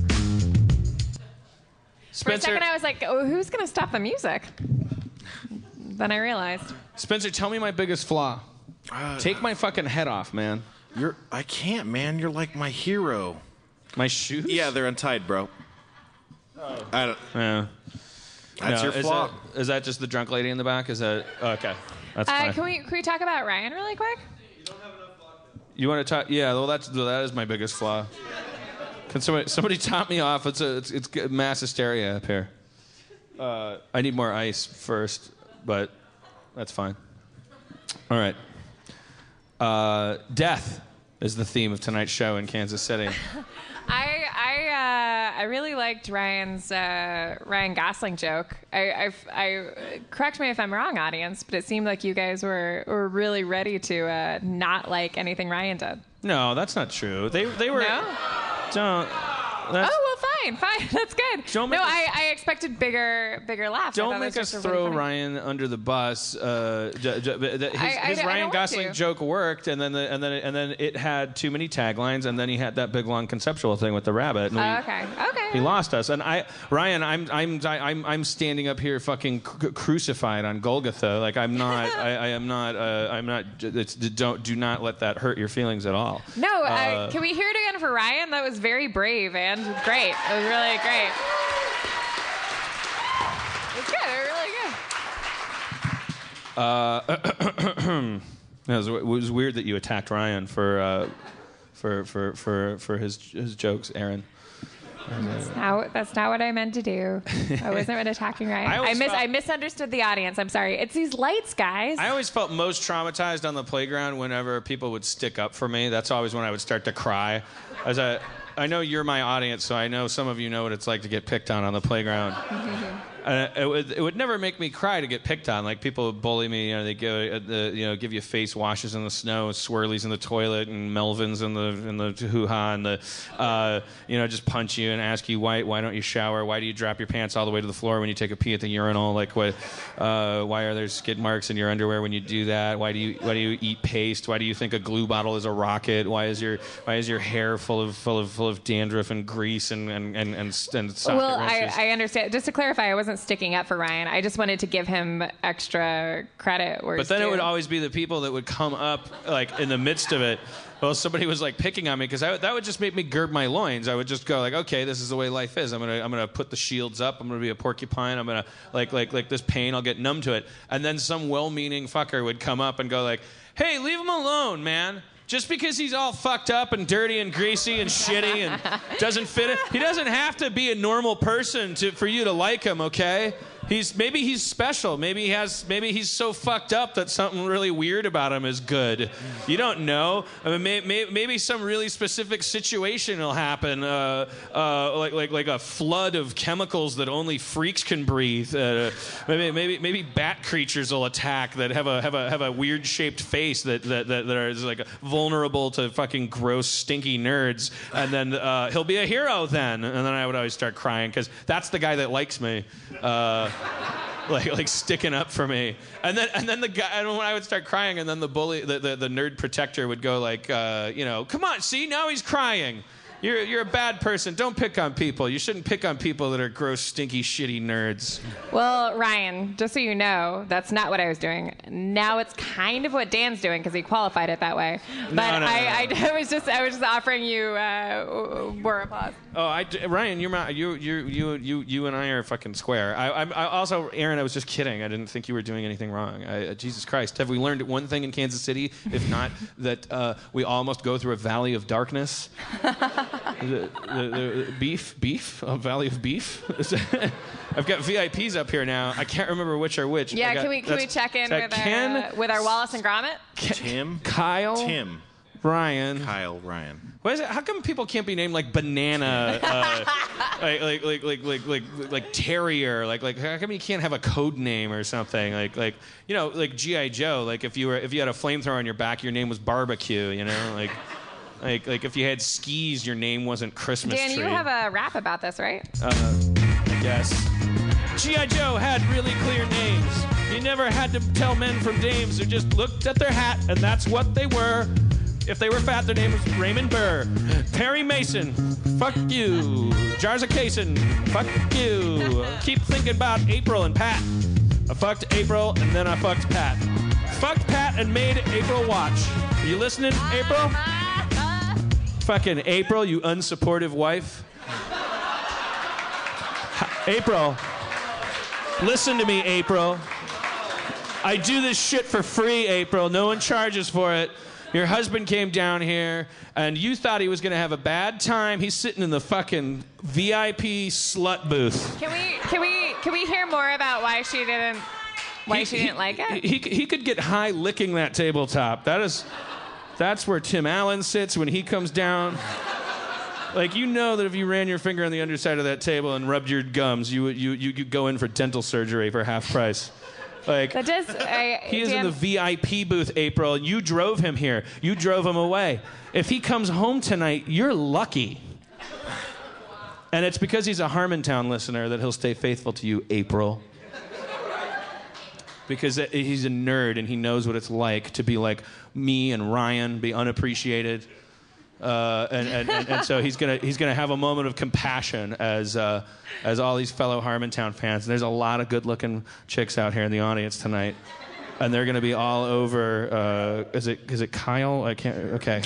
For a Spencer, second, I was like, oh, who's going to stop the music? Then I realized. Spencer, tell me my biggest flaw. Uh, Take my fucking head off, man. You're. I can't, man. You're like my hero. My shoes? Yeah, they're untied, bro. Oh. I don't. Yeah. That's No, your is flaw. that, is that just the drunk lady in the back? Is that oh, okay? That's Uh, fine. can we can we talk about Ryan really quick? You want to talk? Yeah. Well, that's well, that is my biggest flaw. Can somebody somebody top me off? It's a it's, it's mass hysteria up here. Uh, I need more ice first, but that's fine. All right. Uh, death is the theme of tonight's show in Kansas City. I I uh, I really liked Ryan's uh, Ryan Gosling joke. I, I I correct me if I'm wrong, audience, but it seemed like you guys were were really ready to uh, not like anything Ryan did. No, that's not true. They they were. No? Don't. That's, Oh well, fine, fine, that's good. Don't make no, us- I, I expected bigger bigger laughs. I Don't thought make that us was just a really throw funny- Ryan under the bus. Uh, j- j- but th- his I- I- his I don't Ryan want Gosling to. joke worked, and then the, and then and then it had too many taglines, and then he had that big long conceptual thing with the rabbit. And we, Oh, okay, okay. He lost us, and I, Ryan, I'm, I'm, I'm, I'm standing up here, fucking c- crucified on Golgotha. Like I'm not, I, I am not, uh, I'm not. It's, don't, do not let that hurt your feelings at all. No, uh, Uh, can we hear it again for Ryan? That was very brave and great. It was really great. It was good. It was really good. Uh, it, was, it was weird that you attacked Ryan for, uh, for, for, for, for his, his jokes, Aaron. That's not, that's not what I meant to do. I wasn't attacking Ryan. I I, always mis- felt- I misunderstood the audience. I'm sorry. It's these lights, guys. I always felt most traumatized on the playground whenever people would stick up for me. That's always when I would start to cry. As a, I know you're my audience, so I know some of you know what it's like to get picked on on the playground. Uh, it would it would never make me cry to get picked on. Like people would bully me, you know, they go uh, the you know give you face washes in the snow, swirlies in the toilet, and Melvins in the in the hoo ha, and the uh, you know just punch you and ask you why why don't you shower? Why do you drop your pants all the way to the floor when you take a pee at the urinal? Like what? Uh, why are there skid marks in your underwear when you do that? Why do you why do you eat paste? Why do you think a glue bottle is a rocket? Why is your why is your hair full of full of full of dandruff and grease and and and and, and socket well, I, wrenches? I understand. Just to clarify, I wasn't sticking up for Ryan. I just wanted to give him extra credit. Where But it's then it due. would always be the people that would come up like in the midst of it. Well, somebody was like picking on me because that would just make me gird my loins. I would just go like, okay, this is the way life is. I'm gonna I'm gonna put the shields up. I'm gonna be a porcupine. I'm gonna like like like this pain. I'll get numb to it. And then some well-meaning fucker would come up and go like, hey, leave him alone, man. Just because he's all fucked up and dirty and greasy and shitty and doesn't fit it, he doesn't have to be a normal person to for you to like him, okay? He's maybe he's special. Maybe he has. Maybe he's so fucked up that something really weird about him is good. You don't know. I mean, may, may, maybe some really specific situation will happen, uh, uh, like like like a flood of chemicals that only freaks can breathe. Uh, maybe maybe maybe bat creatures will attack that have a have a have a weird shaped face that that that, that are like vulnerable to fucking gross stinky nerds. And then uh, he'll be a hero then. And then I would always start crying because that's the guy that likes me. Uh, like like sticking up for me, and then and then the guy, and when I would start crying, and then the bully, the the, the nerd protector would go like, uh, you know, come on, see, now he's crying. You're you're a bad person. Don't pick on people. You shouldn't pick on people that are gross, stinky, shitty nerds. Well, Ryan, just so you know, that's not what I was doing. Now it's kind of what Dan's doing because he qualified it that way. But No, no, no, I, no. I, I was just I was just offering you uh, more applause. Oh, I, Ryan, you're my, you you you you you and I are fucking square. I, I, I also, Aaron, I was just kidding. I didn't think you were doing anything wrong. I, uh, Jesus Christ, have we learned one thing in Kansas City? If not, that uh, we all must go through a valley of darkness. The, the, the beef, beef, a valley of beef. I've got V I Ps up here now. I can't remember which are which. Yeah, I got- can we can we that's- check in is that with Ken, our uh, with our Wallace and Gromit? Tim. Kyle, Tim. Ryan. Kyle Ryan. What is it? How come people can't be named like Banana, uh, like, like like like like like like Terrier? Like like how come you can't have a code name or something? Like like you know like G I Joe. Like if you were if you had a flamethrower on your back, your name was Barbecue. You know like. Like, like if you had skis, your name wasn't Christmas Dan, tree. you have a rap about this, right? Uh, yes. G I Joe had really clear names. You never had to tell men from dames who just looked at their hat, and that's what they were. If they were fat, their name was Raymond Burr. Perry Mason, fuck you. Jars of Cason, fuck you. Keep thinking about April and Pat. I fucked April, and then I fucked Pat. Fucked Pat and made April watch. Are you listening, April? Fucking April, you unsupportive wife. April, listen to me, April. I do this shit for free, April. No one charges for it. Your husband came down here, and you thought he was going to have a bad time. He's sitting in the fucking V I P slut booth. Can we can we can we hear more about why she didn't why He- she he- didn't like it? He, he could get high licking that tabletop. That is, that's where Tim Allen sits when he comes down. Like, you know that if you ran your finger on the underside of that table and rubbed your gums, you would you you could go in for dental surgery for half price. Like, That does. I, he is in Dan, the V I P booth, April, and you drove him here. You drove him away. If he comes home tonight, you're lucky. And it's because he's a Harmontown listener that he'll stay faithful to you, April. Because he's a nerd and he knows what it's like to be like me and Ryan, be unappreciated. Uh, and, and, and, and so he's gonna he's gonna have a moment of compassion as uh, as all these fellow Harmontown fans. And there's a lot of good-looking chicks out here in the audience tonight, and they're gonna be all over. Uh, is it is it Kyle? I can't. Okay.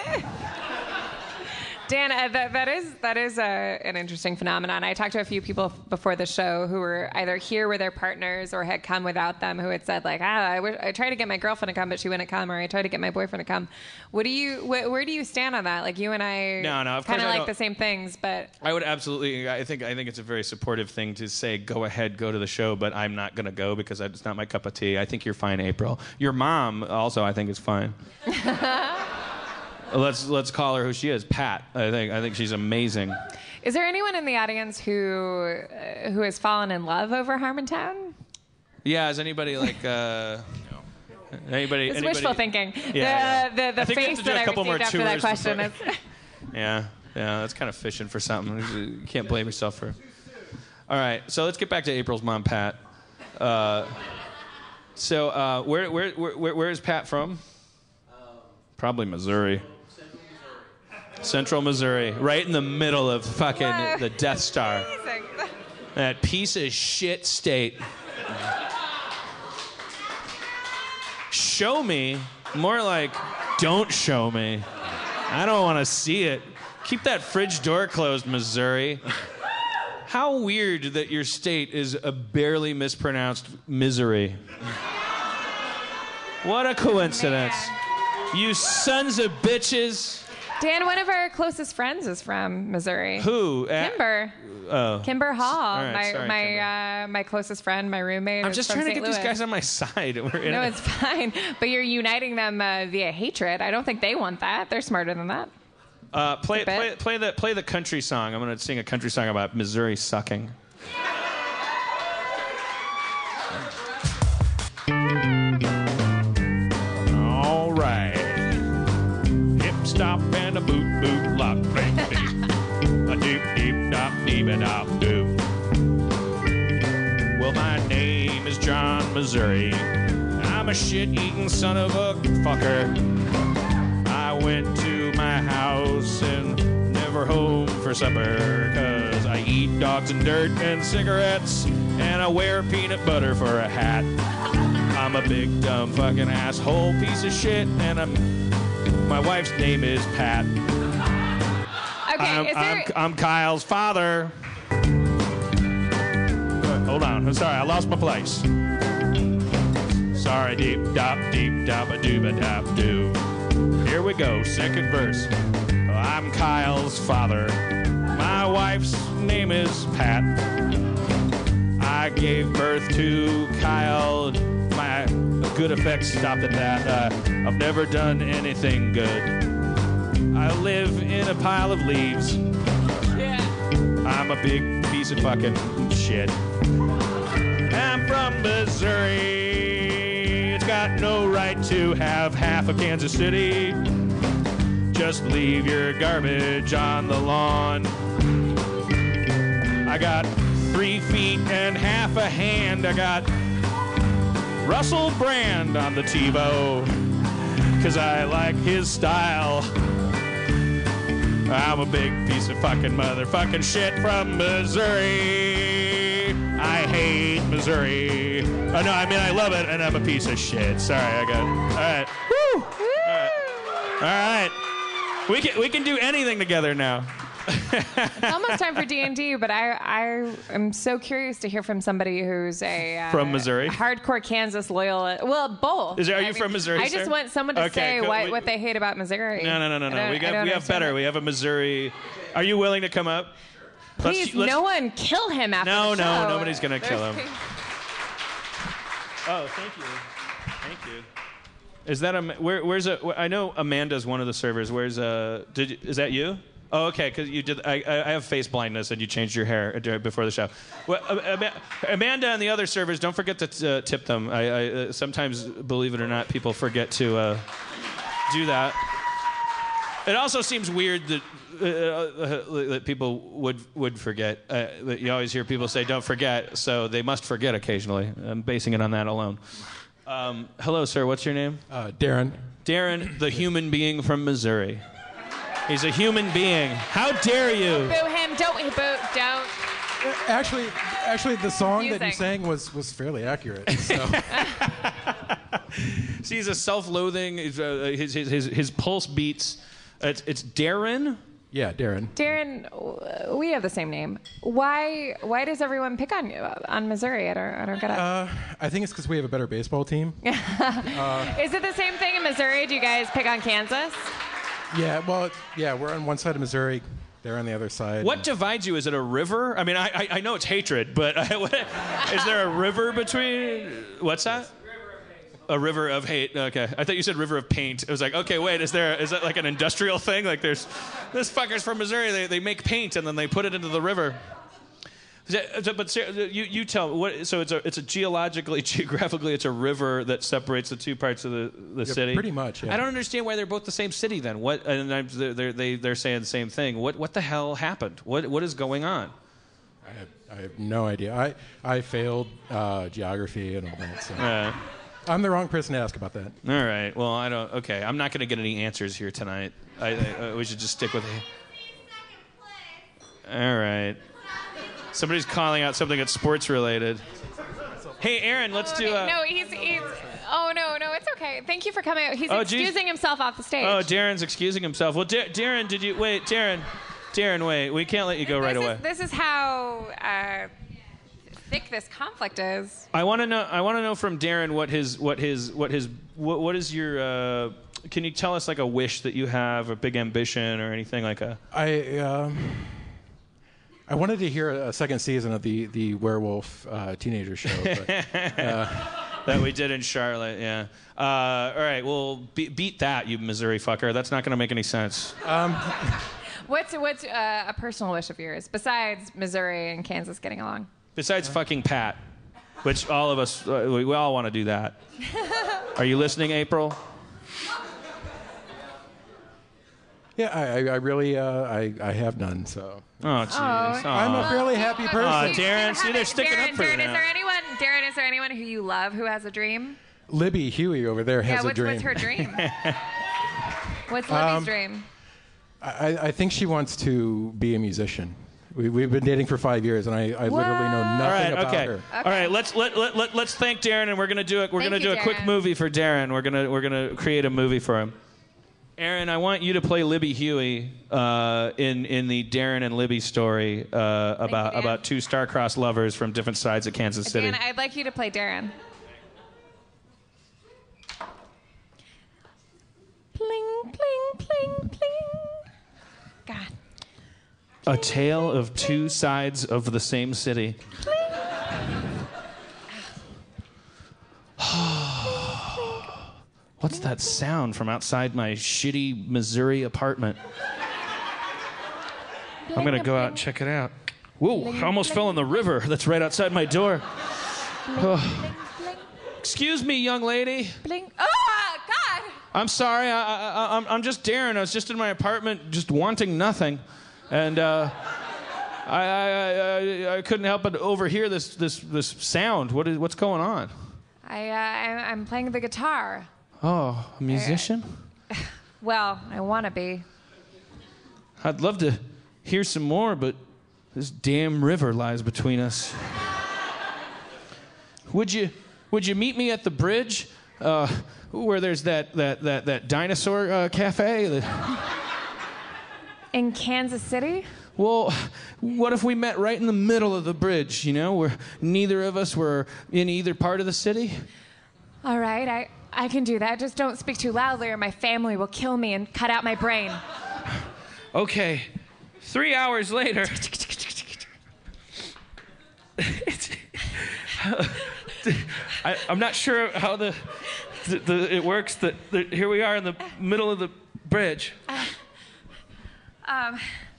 Dan, uh, that, that is that is uh, an interesting phenomenon. I talked to a few people f- before the show who were either here with their partners or had come without them, who had said like, ah, I, w- I tried to get my girlfriend to come, but she wouldn't come, or I tried to get my boyfriend to come. What do you? Wh- where do you stand on that? Like, you and I No, no, of kind course of I like don't- the same things, but I would absolutely. I think. I think it's a very supportive thing to say, "Go ahead, go to the show," but I'm not going to go because it's not my cup of tea. I think you're fine, April. Your mom also, I think, is fine. let's let's call her who she is, Pat. I think. I think she's amazing. is there anyone in the audience who uh, who has fallen in love over Harmontown? Yeah. Is anybody like? Uh, Anybody? It's anybody? wishful thinking. Yeah, the yeah. the, I the think we have face to do a that I couple more received after that tours question is. before- Yeah, yeah, that's kind of fishing for something. You can't blame yourself for. All right, so let's get back to April's mom, Pat. Uh, so, uh, where, where, where, where is Pat from? Probably Missouri. Central Missouri, right in the middle of fucking the Death Star. That piece of shit state. Show me, more like, don't show me. I don't want to see it. Keep that fridge door closed, Missouri. How weird that your state is a barely mispronounced misery. What a coincidence. You sons of bitches. Dan, one of our closest friends is from Missouri. Who? Uh, Kimber. Oh. Kimber Hall. All right, my sorry, my uh, my closest friend, my roommate. I'm is just from trying to Saint get Louis. these guys on my side. We're in No, a- it's fine. But you're uniting them uh, via hatred. I don't think they want that. They're smarter than that. Uh, play, A bit. play, play the play the country song. I'm going to sing a country song about Missouri sucking. All right. Hip stop and a boot boot lock. Bang, bang. A doop deep dop deep a dop doop. Well, my name is John Missouri. I'm a shit-eating son of a fucker. I went to my house and never home for supper, 'cause I eat dogs and dirt and cigarettes, and I wear peanut butter for a hat. I'm a big dumb fucking asshole piece of shit, and I'm my wife's name is Pat. Okay, I'm, is there... I'm, I'm Kyle's father. Hold on, I'm sorry, I lost my place. Sorry, deep dop, deep dop, a doob a dop doo. Here we go, second verse. I'm Kyle's father. My wife's name is Pat. I gave birth to Kyle. My good effects stopped at that. Uh, I've never done anything good. I live in a pile of leaves. Yeah. I'm a big piece of fucking shit. I'm from Missouri. It's got no right to have half of Kansas City. Just leave your garbage on the lawn. I got three feet and half a hand. I got Russell Brand on the TiVo, 'cause I like his style. I'm a big piece of fucking motherfucking shit from Missouri. I hate Missouri. Oh, no, I mean, I love it, and I'm a piece of shit. Sorry, I got it. All right. Woo! All right. All right. We can, we can do anything together now. It's almost time for D and D, but I I am so curious to hear from somebody who's a uh, From Missouri? hardcore Kansas loyal. Well, both. Is there- are you I mean, from Missouri, I just sir? want someone to Okay, say go- what, we- what they hate about Missouri. No, no, no, no, I no. don't- We I got don't we have understand better. it. We have a Missouri. Are you willing to come up? Let's- Please, let's- no one kill him after No, the no, show. nobody's gonna kill There's him. pe- Oh, thank you. Thank you. Is that a where, where's a? I know Amanda's one of the servers. Where's uh? Did you, is that you? Oh, okay. Because you did. I, I have face blindness, and you changed your hair before the show. Well, Ama- Amanda and the other servers, don't forget to uh, tip them. I, I uh, sometimes, believe it or not, people forget to uh, do that. It also seems weird that uh, uh, that people would would forget. Uh, that you always hear people say, "Don't forget," so they must forget occasionally. I'm basing it on that alone. Um, hello, sir. What's your name? Uh, Darren. Darren, the human being from Missouri. He's a human being. How dare you? Boo him! Don't we boo? Don't. Actually, actually, the song that you Confusing. sang was was fairly accurate. So. See, he's a self-loathing. His, uh, his, his, his, his pulse beats. It's, it's Darren. Yeah, Darren. Darren, w- we have the same name. Why? Why does everyone pick on you on Missouri? I don't. I don't get it. Uh, I think it's because we have a better baseball team. Is it the same thing in Missouri? Do you guys pick on Kansas? Yeah, well, yeah, we're on one side of Missouri. They're on the other side. What divides you? Is it a river? I mean, I, I, I know it's hatred, but uh, what, is there a river between? What's that? A river of hate. Okay, I thought you said river of paint. It was like, okay, wait, is there is that like an industrial thing? Like, there's this fucker's from Missouri. They they make paint and then they put it into the river. But ser- you you tell me what? So it's a it's a geologically geographically it's a river that separates the two parts of the, the Yeah, city. pretty much, yeah. I don't understand why they're both the same city then. What? And I'm, they're they're they, they're saying the same thing. What what the hell happened? What what is going on? I have, I have no idea. I, I failed uh, geography and all that. So. Uh, I'm the wrong person to ask about that. all right. Well, I don't. Okay, I'm not going to get any answers here tonight. I, I, uh, we should just stick with it. All right. Somebody's calling out something that's sports related. Hey, Aaron, let's Oh, do. Uh, no, he's, he's. Oh no, no, it's okay. Thank you for coming out. He's Oh, geez. excusing himself off the stage. Oh, Darren's excusing himself. Well, Dar- Darren, did you wait? Darren, Darren, wait. We can't let you go right this away. Is, this is how uh, thick this conflict is. I want to know. I want to know from Darren what his what his what his what, what is your uh, can you tell us like a wish that you have, a big ambition, or anything like a? I um, I wanted to hear a second season of the the werewolf uh, teenager show. But, uh, that we did in Charlotte, yeah. Uh, all right, well, be- beat that, you Missouri fucker. That's not going to make any sense. Um, What's what's uh, a personal wish of yours besides Missouri and Kansas getting along? Besides fucking Pat, which all of us, uh, we, we all want to do that. Are you listening, April? Yeah, I, I really, uh, I, I have none. So. Oh, jeez. Oh. I'm a fairly happy person. Oh, Darren, see, they're sticking Darren, up for Darren, you now. is there anyone, Darren, is there anyone who you love who has a dream? Libby Huey over there yeah, has what's, a dream. what's her dream? What's Libby's Um, dream? I, I think she wants to be a musician. We, we've been dating for five years, and I, I literally know nothing All right, about okay. her. Okay. All right, let's let, let, let, let's thank Darren, and we're gonna do it. We're Thank gonna you, do a quick Darren. movie for Darren. We're gonna we're gonna create a movie for him. Aaron, I want you to play Libby Huey uh, in in the Darren and Libby story uh, about Dan. about two star-crossed lovers from different sides of Kansas City. Dan, I'd like you to play Darren. Pling, pling, pling, pling. God. A tale of two sides of the same city. What's that sound from outside my shitty Missouri apartment? I'm gonna go out and check it out. Whoa, I almost fell in the river that's right outside my door. Oh. Excuse me, young lady. Bling. Oh, God. I'm sorry. I, I, I, I'm, I'm just Darren. I was just in my apartment, just wanting nothing, and uh, I, I, I, I couldn't help but overhear this, this, this sound. What is, what's going on? I, uh, I, I'm playing the guitar. Oh, a musician? Well, I want to be. I'd love to hear some more, but this damn river lies between us. Would you, would you meet me at the bridge, uh, where there's that, that, that, that dinosaur uh, cafe? That... In Kansas City? Well, what if we met right in the middle of the bridge, you know, where neither of us were in either part of the city? All right, I, I can do that. Just don't speak too loudly or my family will kill me and cut out my brain. Okay. Three hours later. I, I'm not sure how the, the, the it works. That here we are in the middle of the bridge. Uh, um.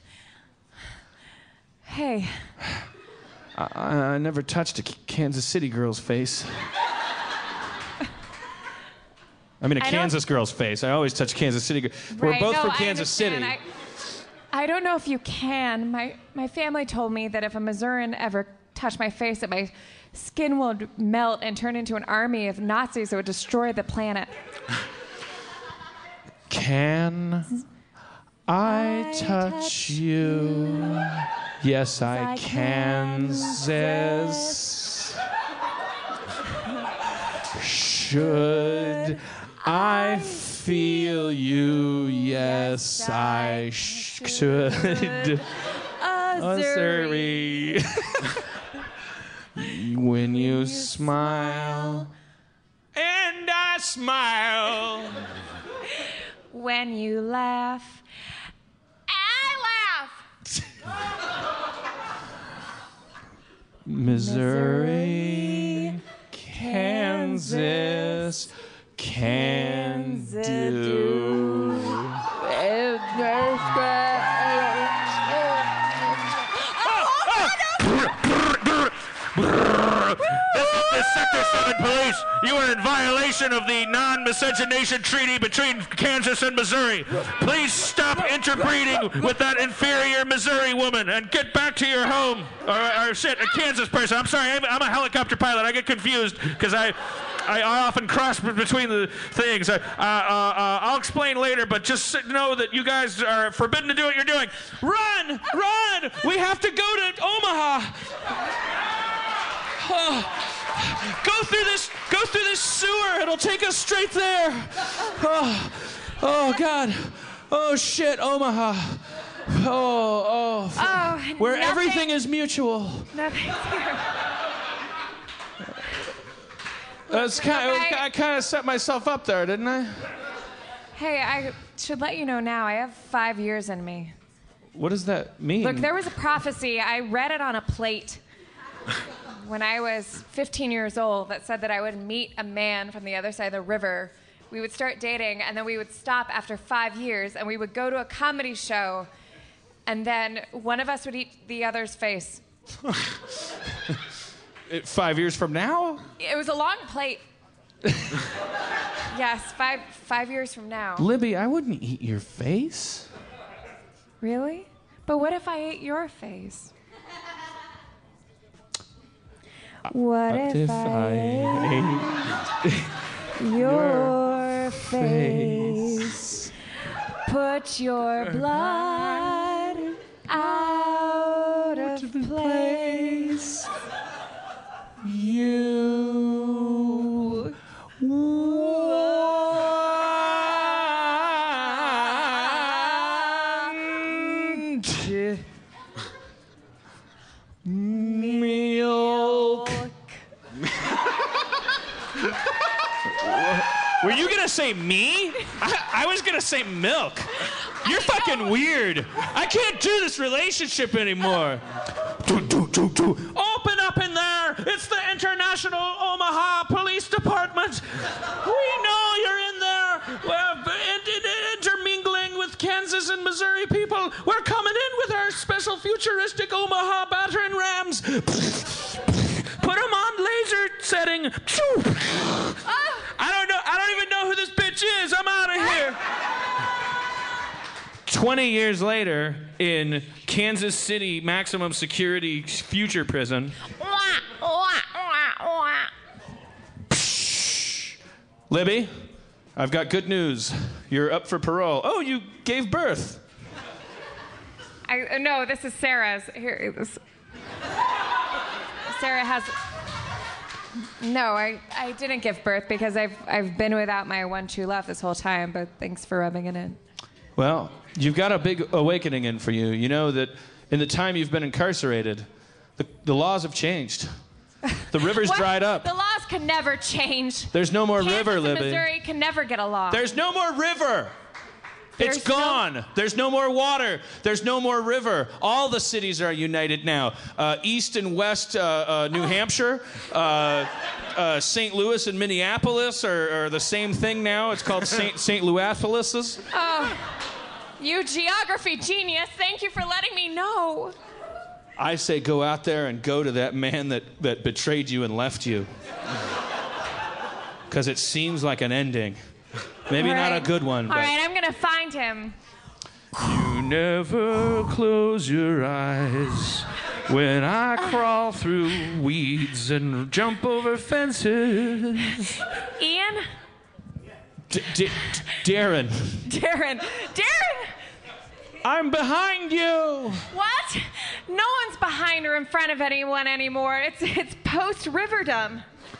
Hey. I, I never touched a Kansas City girl's face. I mean, a I Kansas girl's face. I always touch Kansas City. Girl. We're Right, both no, from I Kansas City. understand. I, I don't know if you can. My my family told me that if a Missourian ever touched my face, that my skin would melt and turn into an army of Nazis that would destroy the planet. Can I, I touch, touch you? Yes, I, I can. Kansas. Should I feel you? Yes, I sh- should. Missouri. When you smile, and I smile. When you laugh, I laugh. Missouri, Kansas, can do. This is the Sector seven Police. You are in violation of the non-miscegenation treaty between Kansas and Missouri. Please stop interbreeding with that inferior Missouri woman and get back to your home. Or, or shit, a Kansas person. I'm sorry, I'm, I'm a helicopter pilot. I get confused because I... I often cross between the things. Uh, uh, uh, I'll explain later, but just know that you guys are forbidden to do what you're doing. Run! Run! We have to go to Omaha. Oh, go through this. Go through this sewer. It'll take us straight there. Oh, oh God. Oh shit, Omaha. Oh, oh. Oh, where nothing, everything is mutual. Nothing's here. That's kind of, I kind of set myself up there, didn't I? Hey, I should let you know now, I have five years in me. What does that mean? Look, there was a prophecy. I read it on a plate when I was fifteen years old that said that I would meet a man from the other side of the river. We would start dating, and then we would stop after five years, and we would go to a comedy show, and then one of us would eat the other's face. It, five years from now? It was a long plate. Yes, five five years from now. Libby, I wouldn't eat your face. Really? But what if I ate your face? What Uh, if, I, ate your face? Put your blood out of place. You milk. Were you gonna say me? I, I was gonna say milk. You're fucking weird. I can't do this relationship anymore. Do, do, do, do. Open up in there. It's the International Omaha Police Department. We know you're in there. We're in- in- intermingling with Kansas and Missouri people. We're coming in with our special futuristic Omaha battering rams. Put them on laser setting. I don't know. I don't even know who this bitch is. I'm out of here. twenty years later, in Kansas City maximum security future prison. Libby, I've got good news. You're up for parole. Oh, you gave birth. I no, this is Sarah's. Here, this. Sarah has. No, I, I didn't give birth because I've I've been without my one true love this whole time. But thanks for rubbing it in. Well, you've got a big awakening in for you. You know that in the time you've been incarcerated, the, the laws have changed. The river's What? dried up. The laws can never change. There's no more Kansas river, and Libby. Missouri can never get a law. There's no more river. There's It's gone. There's no more water. There's no more river. All the cities are united now. Uh, East and West uh, uh, New Hampshire, uh, uh, Saint Louis and Minneapolis are, are the same thing now. It's called Saint Saint Louis. Oh, you geography genius! Thank you for letting me know. I say go out there and go to that man that, that betrayed you and left you. Because it seems like an ending. Maybe All not right. a good one. All but right, I'm gonna find him. You never close your eyes when I crawl through weeds and jump over fences. Ian? D- D- Darren. Darren. Darren! I'm behind you. What? No one's behind or in front of anyone anymore. It's it's post Riverdom.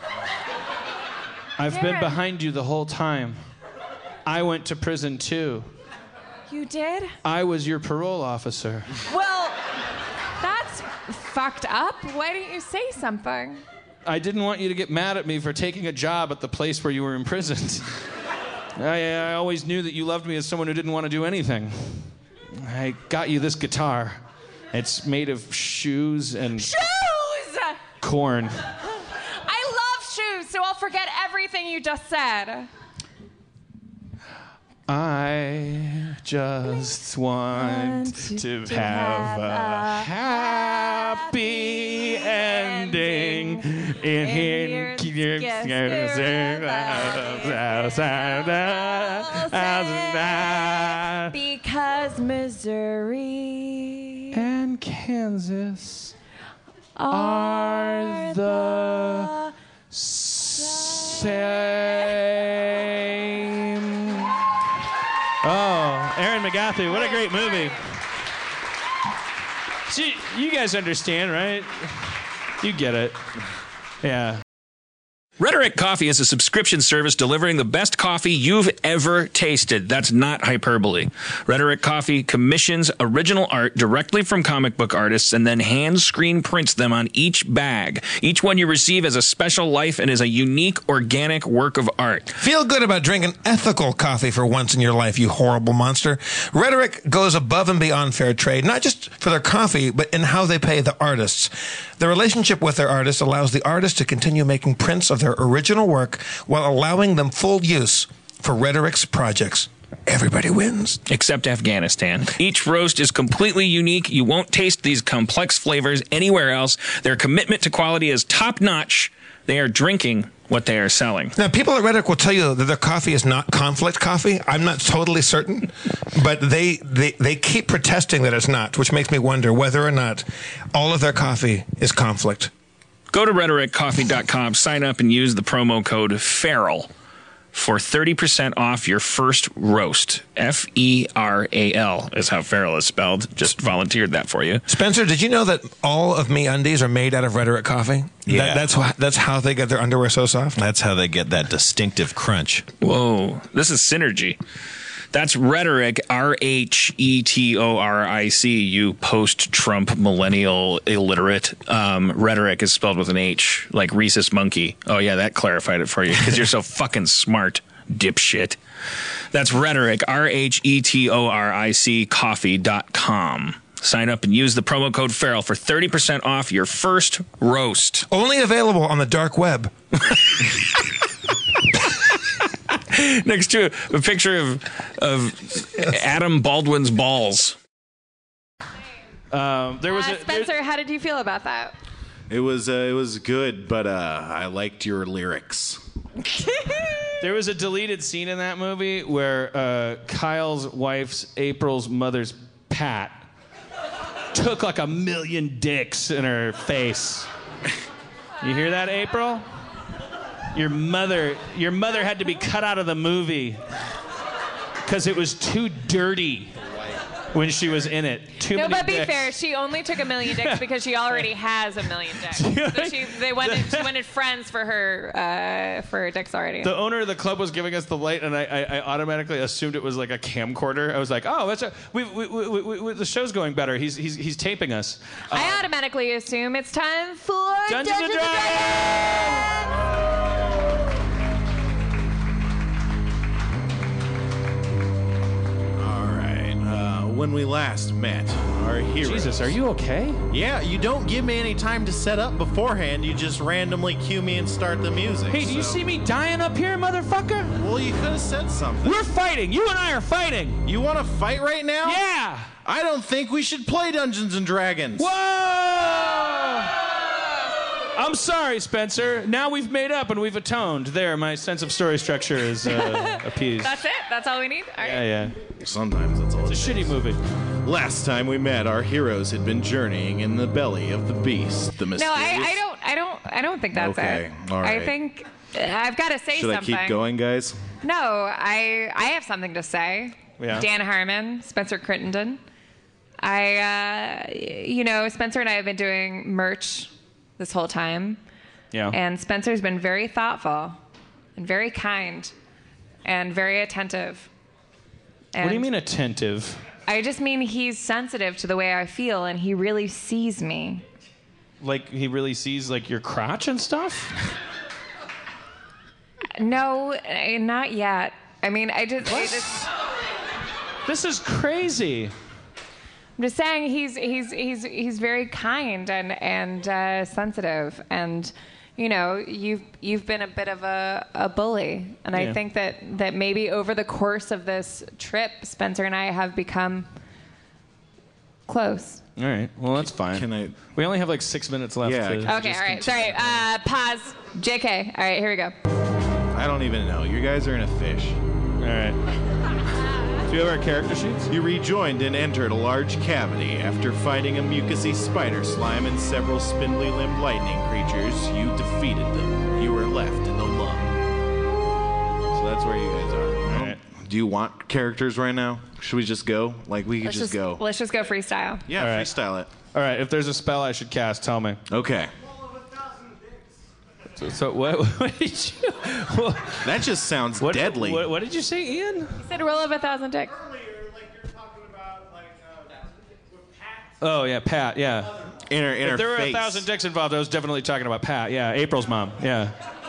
I've been Darren. behind you the whole time. I went to prison too. You did? I was your parole officer. Well, that's fucked up. Why didn't you say something? I didn't want you to get mad at me for taking a job at the place where you were imprisoned. I, I always knew that you loved me as someone who didn't want to do anything. I got you this guitar. It's made of shoes and Shoes! corn. I love shoes, so I'll forget everything you just said. I just want to, to have, have a a happy ending in here's here. guess Because Missouri and Kansas are the same. Oh, Aaron McGathy, what a great movie. See, you guys understand, right? You get it. Yeah. Red Rhetoric Coffee is a subscription service delivering the best coffee you've ever tasted. That's not hyperbole. Rhetoric Coffee commissions original art directly from comic book artists and then hand screen prints them on each bag. Each one you receive has a special life and is a unique organic work of art. Feel good about drinking ethical coffee for once in your life, you horrible monster. Rhetoric goes above and beyond fair trade, not just for their coffee, but in how they pay the artists. The relationship with their artists allows the artist to continue making prints of their original work while allowing them full use for Rhetoric's projects. Everybody wins. Except Afghanistan. Each roast is completely unique. You won't taste these complex flavors anywhere else. Their commitment to quality is top-notch. They are drinking what they are selling. Now, people at Rhetoric will tell you that their coffee is not conflict coffee. I'm not totally certain, but they, they, they keep protesting that it's not, which makes me wonder whether or not all of their coffee is conflict. Go to rhetoric coffee dot com, sign up, and use the promo code FERAL for thirty percent off your first roast. F E R A L is how feral is spelled. Just volunteered that for you. Spencer, did you know that all of me undies are made out of Rhetoric coffee? Yeah. That, that's, wh- that's how they get their underwear so soft? That's how they get that distinctive crunch. Whoa, this is synergy. That's Rhetoric, R H E T O R I C, you post-Trump millennial illiterate. Um, Rhetoric is spelled with an H, like rhesus monkey. Oh, yeah, that clarified it for you, because you're so fucking smart, dipshit. That's Rhetoric, R H E T O R I C, coffee dot com. Sign up and use the promo code FERAL for thirty percent off your first roast. Only available on the dark web. Next to a picture of of Adam Baldwin's balls. Um, there was Uh, a, Spencer, how did you feel about that? It was uh, it was good, but uh, I liked your lyrics. There was a deleted scene in that movie where uh, Kyle's wife's April's mother's Pat took like a million dicks in her face. You hear that, April? Your mother, your mother had to be cut out of the movie because it was too dirty when she was in it. Too No, many but be dicks. fair. She only took a million dicks because she already has a million dicks. So she, they wanted, she wanted friends for her, uh, for her dicks already. The owner of the club was giving us the light, and I, I, I automatically assumed it was like a camcorder. I was like, "Oh, that's a, we, we, we, we, we, the show's going better. He's, he's, he's taping us." Uh, I automatically assume it's time for Dungeons and Dragons! When we last met, our heroes. Jesus, are you okay? Yeah, you don't give me any time to set up beforehand. You just randomly cue me and start the music. Hey, do you so- see me dying up here, motherfucker? Well, you could have said something. We're fighting. You and I are fighting. You want to fight right now? Yeah. I don't think we should play Dungeons and Dragons. Whoa! I'm sorry, Spencer. Now we've made up and we've atoned. There, my sense of story structure is uh, appeased. That's it? That's all we need? All right. Yeah, yeah. Sometimes that's all. It's a shitty movie. Last time we met, our heroes had been journeying in the belly of the beast, the No, mysterious... I, I don't. I don't. I don't think that's Okay, it. all right. I think uh, I've got to say Should something. I keep going, guys? No, I. I have something to say. Yeah. Dan Harmon, Spencer Crittenden. I. Uh, you know, Spencer and I have been doing merch this whole time. Yeah. And Spencer's been very thoughtful, and very kind, and very attentive. What do you And mean attentive? I just mean he's sensitive to the way I feel, and he really sees me. Like he really sees like your crotch and stuff? No, eh, not yet. I mean, I just, I just. This is crazy. I'm just saying he's he's he's he's very kind and and uh, sensitive, and you know you've you've been a bit of a, a bully, and Yeah. I think that that maybe over the course of this trip, Spencer and I have become close. All right. Well, that's fine. Can I? We only have like six minutes left. Yeah, to can I Okay, just all right. Sorry. Uh, pause. J K. All right, here we go. I don't even know. You guys are in a fish. All right. Do you have our character sheets? You rejoined and entered a large cavity. After fighting a mucousy spider slime and several spindly-limbed lightning creatures, you defeated them. You were left in the lung. So that's where you guys are. All right. Do you want characters right now? Should we just go? Like, we could Let's just, go. Let's just go freestyle. Yeah, All right. freestyle it. All right. If there's a spell I should cast, tell me. Okay. So, so what, what did you? What, that just sounds what, deadly. What, what did you say, Ian? You said roll of a thousand dicks. Oh yeah, Pat. Yeah. In her, in if her there were face. a thousand dicks involved, I was definitely talking about Pat. Yeah, April's mom. Yeah.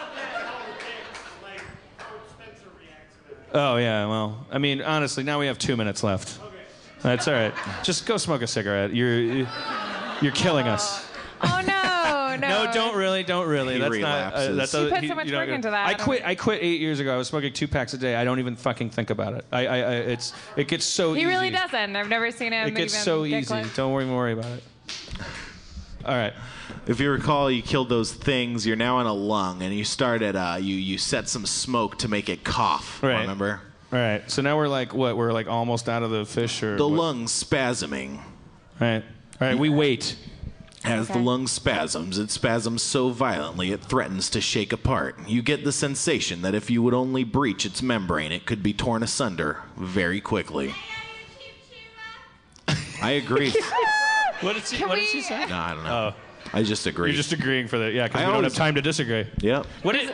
Oh yeah. Well, I mean, honestly, now we have two minutes left. That's all right. Just go smoke a cigarette. You're you're killing us. Oh no, no. No, don't really, don't really. He that's not. Uh, relapses. that's You a, put he- so much you know, work into that. I I don't quit. think- I quit eight years ago. I was smoking two packs a day. I don't even fucking think about it. I, I, I it's, it gets so He easy. really doesn't. I've never seen him. It gets even so get easy. close. Don't worry, worry about it. All right. If you recall, you killed those things. You're now in a lung, and you started. Uh, you you set some smoke to make it cough. Right. Remember? All right. So now we're like what? We're like almost out of the fish, or The what? lung spasming. All right. All right. We wait. As the Okay. lung spasms, it spasms so violently it threatens to shake apart. You get the sensation that if you would only breach its membrane, it could be torn asunder very quickly. I agree. What did she? Can What we- did she say? No, I don't know. Oh, I just agree. you're just agreeing for that. Yeah, because I we don't always- have time to disagree. Yep. What is?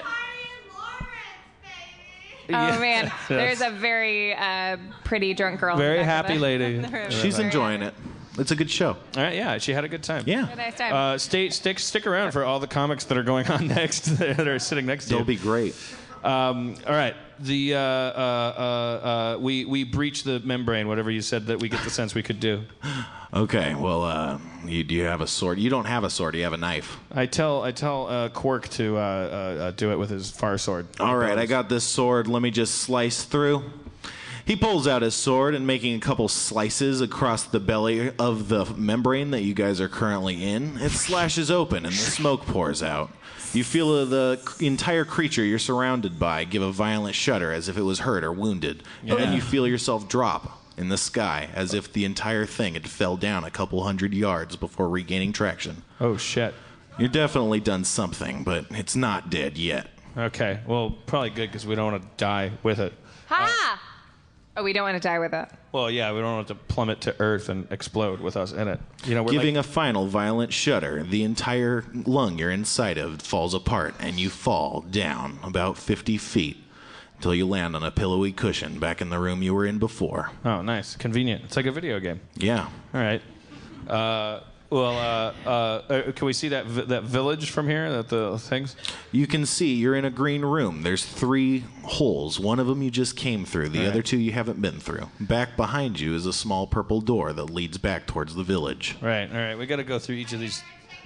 Oh man, Yes. there's a very uh, pretty drunk girl. in the Very back of happy the- lady. in the room. She's Very enjoying happy. it. It's a good show. All right. Yeah, she had a good time. Yeah. Had a nice time. Uh, stay, stick, stick around for all the comics that are going on next that are sitting next to They'll you. be great. Um, all right. The uh, uh, uh, uh, we we breach the membrane. Whatever you said that we get the sense we could do. Okay, well, uh, you, do you have a sword? You don't have a sword. You have a knife. I tell I tell uh, Quark to uh, uh, uh, do it with his far sword. All right, I got this sword. Let me just slice through. He pulls out his sword and making a couple slices across the belly of the membrane that you guys are currently in. It slashes open and the smoke pours out. You feel the entire creature you're surrounded by give a violent shudder as if it was hurt or wounded. Yeah. And then you feel yourself drop in the sky as if the entire thing had fell down a couple hundred yards before regaining traction. Oh shit. You're definitely done something, but it's not dead yet. Okay. Well, probably good because we don't want to die with it. Ha! Oh, we don't want to die with it. Well, yeah, we don't want it to plummet to Earth and explode with us in it. You know, we're Giving like, a final violent shudder, the entire lung you're inside of falls apart, and you fall down about fifty feet until you land on a pillowy cushion back in the room you were in before. oh, nice, convenient. It's like a video game. Yeah. All right. Uh, well, uh, uh, uh, can we see that vi- that village from here? That the things. You can see you're in a green room. There's three holes. One of them you just came through. The All other right. two you haven't been through. Back behind you is a small purple door that leads back towards the village. Right. All right. We got to go through each of these.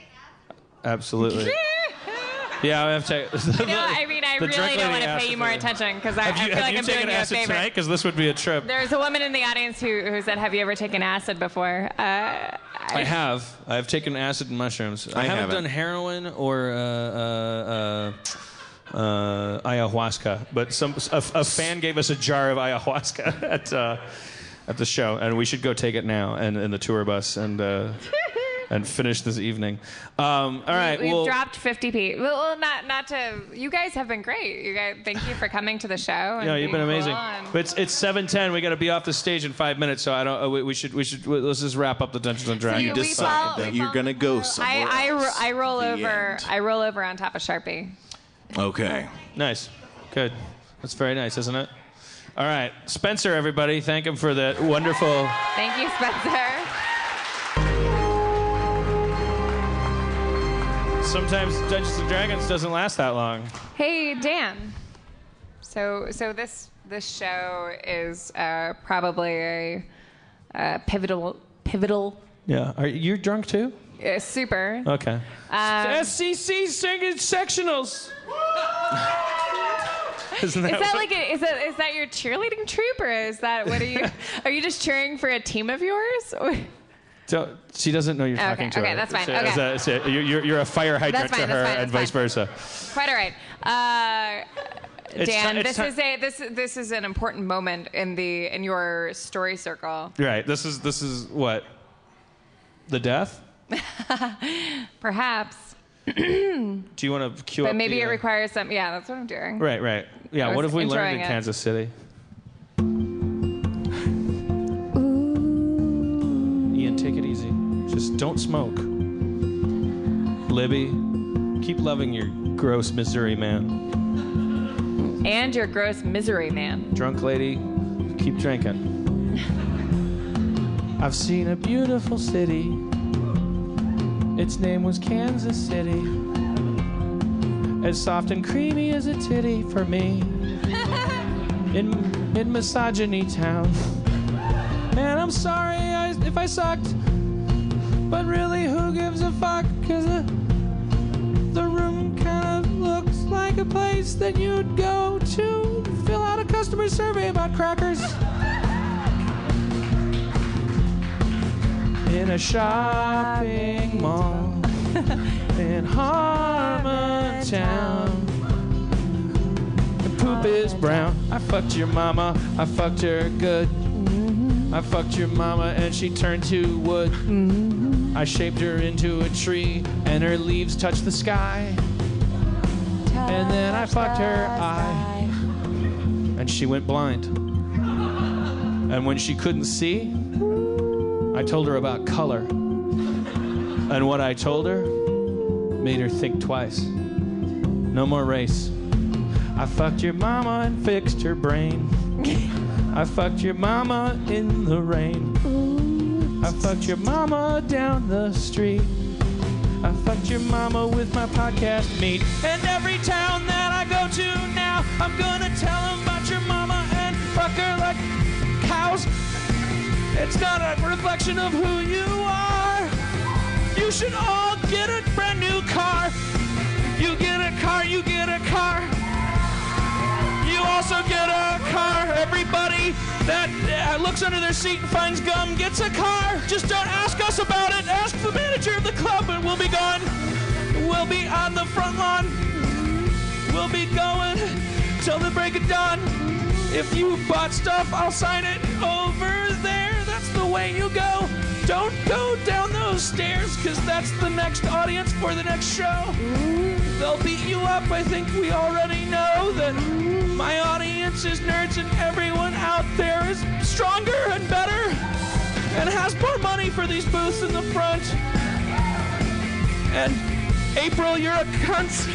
Absolutely. Yeah, I have to. You know, I mean, I The really drunk don't lady want to asked pay you if more we- attention because I, I Have you, feel have like you I'm taken doing you a acid favor. tonight? Because this would be a trip. There's a woman in the audience who, who said, "Have you ever taken acid before?" Uh, I have. I've taken acid and mushrooms. I, I haven't, haven't. done heroin or uh, uh, uh, uh, ayahuasca, but some a, a fan gave us a jar of ayahuasca at uh, at the show, and we should go take it now and in the tour bus and uh, and finish this evening. Um, all right. We've well, dropped fifty p. Well, not not to. You guys have been great. You guys, thank you for coming to the show. And yeah, you've been being amazing. cool and- But it's it's seven ten. We got to be off the stage in five minutes, so I don't. Uh, we, we should we should let's just wrap up the Dungeons and Dragons. You we decide fall- that we you're fall- going to go somewhere I I, ro- else. I roll The over. end. I roll over on top of Sharpie. Okay. Nice. Good. That's very nice, isn't it? All right. Spencer, everybody. Thank him for that wonderful. Thank you, Spencer. Sometimes Dungeons and Dragons doesn't last that long. Hey, Dan. So so this this show is uh, probably a, uh pivotal pivotal Yeah. Are you drunk too? uh, super. Okay. Um, S C C singing sectionals. Isn't that, Is that what- like a, is that is that your cheerleading troop or is that what are you are you just cheering for a team of yours? Or- Don't- she doesn't know you're Okay, talking to okay, her. that's fine, So- okay. so- so you're, you're, you're a fire hydrant That's fine, to her that's fine, and that's vice fine. versa. Quite all right. Uh, It's Dan, ti- it's this ti- is a this this is an important moment in the in your story circle. Right. This is this is what? The death? Perhaps, Do you want to cue but up maybe the, it uh, requires some. Yeah, that's what I'm doing. Right, right. Yeah, I what was have we learned introing in it. Kansas City? Ian, take it easy. Just don't smoke. Libby, keep loving your gross Missouri man. And your gross misery man. Drunk lady, keep drinking. I've seen a beautiful city. Its name was Kansas City. As soft and creamy as a titty for me. In in misogyny town. Man, I'm sorry I, if I sucked. But really, who gives a fuck? Cause the, the room kind of looks like a place that you'd go to fill out a customer survey about crackers. In a shopping mall in Harmontown. The poop is brown. I fucked your mama. I fucked her good. I fucked your mama and she turned to wood. I shaped her into a tree and her leaves touched the sky. And then I fucked her eye and she went blind. And when she couldn't see, I told her about color. And what I told her made her think twice. No more race. I fucked your mama and fixed her brain. I fucked your mama in the rain. I fucked your mama down the street. I fucked your mama with my podcast meat. And every town that I go to now, I'm gonna tell them about your mama and fuck her like cows. It's not a reflection of who you are. You should all get a brand new car. You get a car, you get a car. You also get a car. Everybody that uh, looks under their seat and finds gum gets a car. Just don't ask us about it. Ask the manager of the club and we'll be gone. We'll be on the front lawn. We'll be going till the break of dawn. If you bought stuff, I'll sign it over there. That's the way you go. Don't go down those stairs, because that's the next audience for the next show. They'll beat you up. I think we already know that my audience is nerds and everyone out there is stronger and better and has more money for these booths in the front. And April, you're a cunt.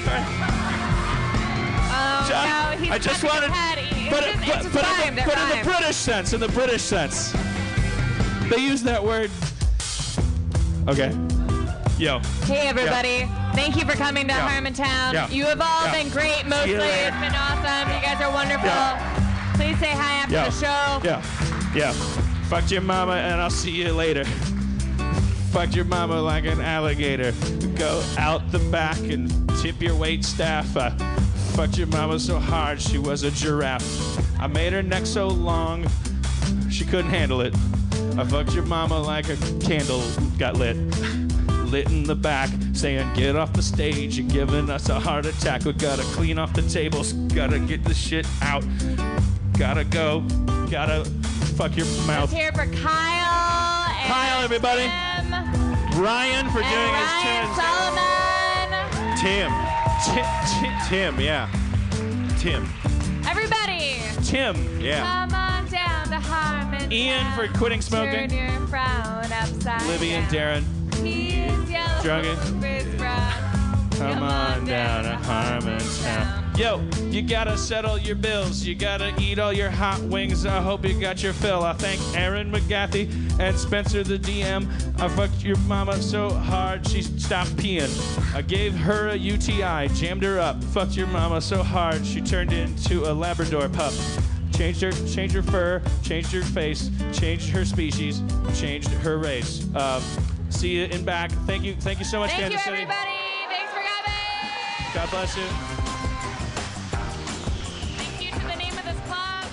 Oh, John, no, he's I just got the wanted, head. It's but, just- but, it's just but, rhymed, in, it the, but in the rhymed. British sense, in the British sense, they use that word. Okay. Yo. Hey, everybody. Thank you for coming to Yeah. Harmontown. Yeah. You have all Yeah. been great, mostly. See you later. It's been awesome. You guys are wonderful. Yeah. Please say hi after Yeah. the show. Yeah. Yeah. Fucked your mama and I'll see you later. Fucked your mama like an alligator. Go out the back and tip your wait staff. I fucked your mama so hard she was a giraffe. I made her neck so long she couldn't handle it. I fucked your mama like a candle got lit. Lit in the back, saying get off the stage. You're giving us a heart attack. We gotta clean off the tables. Gotta get the shit out. Gotta go. Gotta fuck your mouth. Let's hear it for Kyle. And Kyle, everybody. Tim, Ryan for and doing his Ryan tunes. Solomon. Tim. Tim. Tim. Yeah. Tim. Everybody. Tim. Yeah. Come on down to Harmontown. Ian for quitting smoking. Turn your frown upside Libby and down. Darren. He's yellow. Drunken. Chris Brown. Come on down to Harmontown. Yo, you gotta settle your bills. You gotta eat all your hot wings. I hope you got your fill. I thank Aaron McGathy and Spencer the D M. I fucked your mama so hard she stopped peeing. I gave her a U T I, jammed her up. Fucked your mama so hard she turned into a Labrador pup. Changed her, changed her fur, changed her face, changed her species, changed her race. Uh, see you in back. Thank you, thank you so much, Thank Kansas you, City. everybody. Thanks for coming. God bless you. Thank you to the name of this club.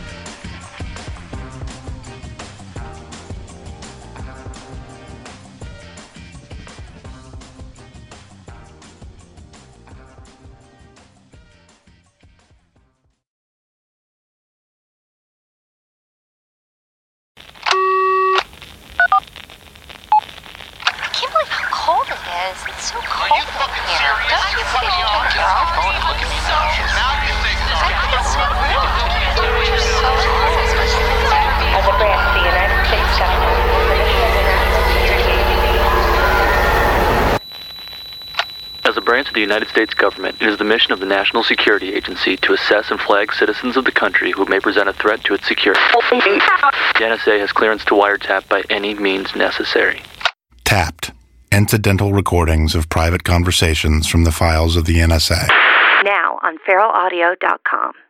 I can't believe how cold it is. It's so cold. Are you fucking serious? Don't you think you took your phone and look at me now? Now you think so. I think it's so rude. You're so rude. As a brand of the United States government, permission and access to your T V. As a branch of the United States government, it is the mission of the National Security Agency to assess and flag citizens of the country who may present a threat to its security. The N S A has clearance to wiretap by any means necessary. Tapped. Incidental recordings of private conversations from the files of the N S A. Now on feral audio dot com.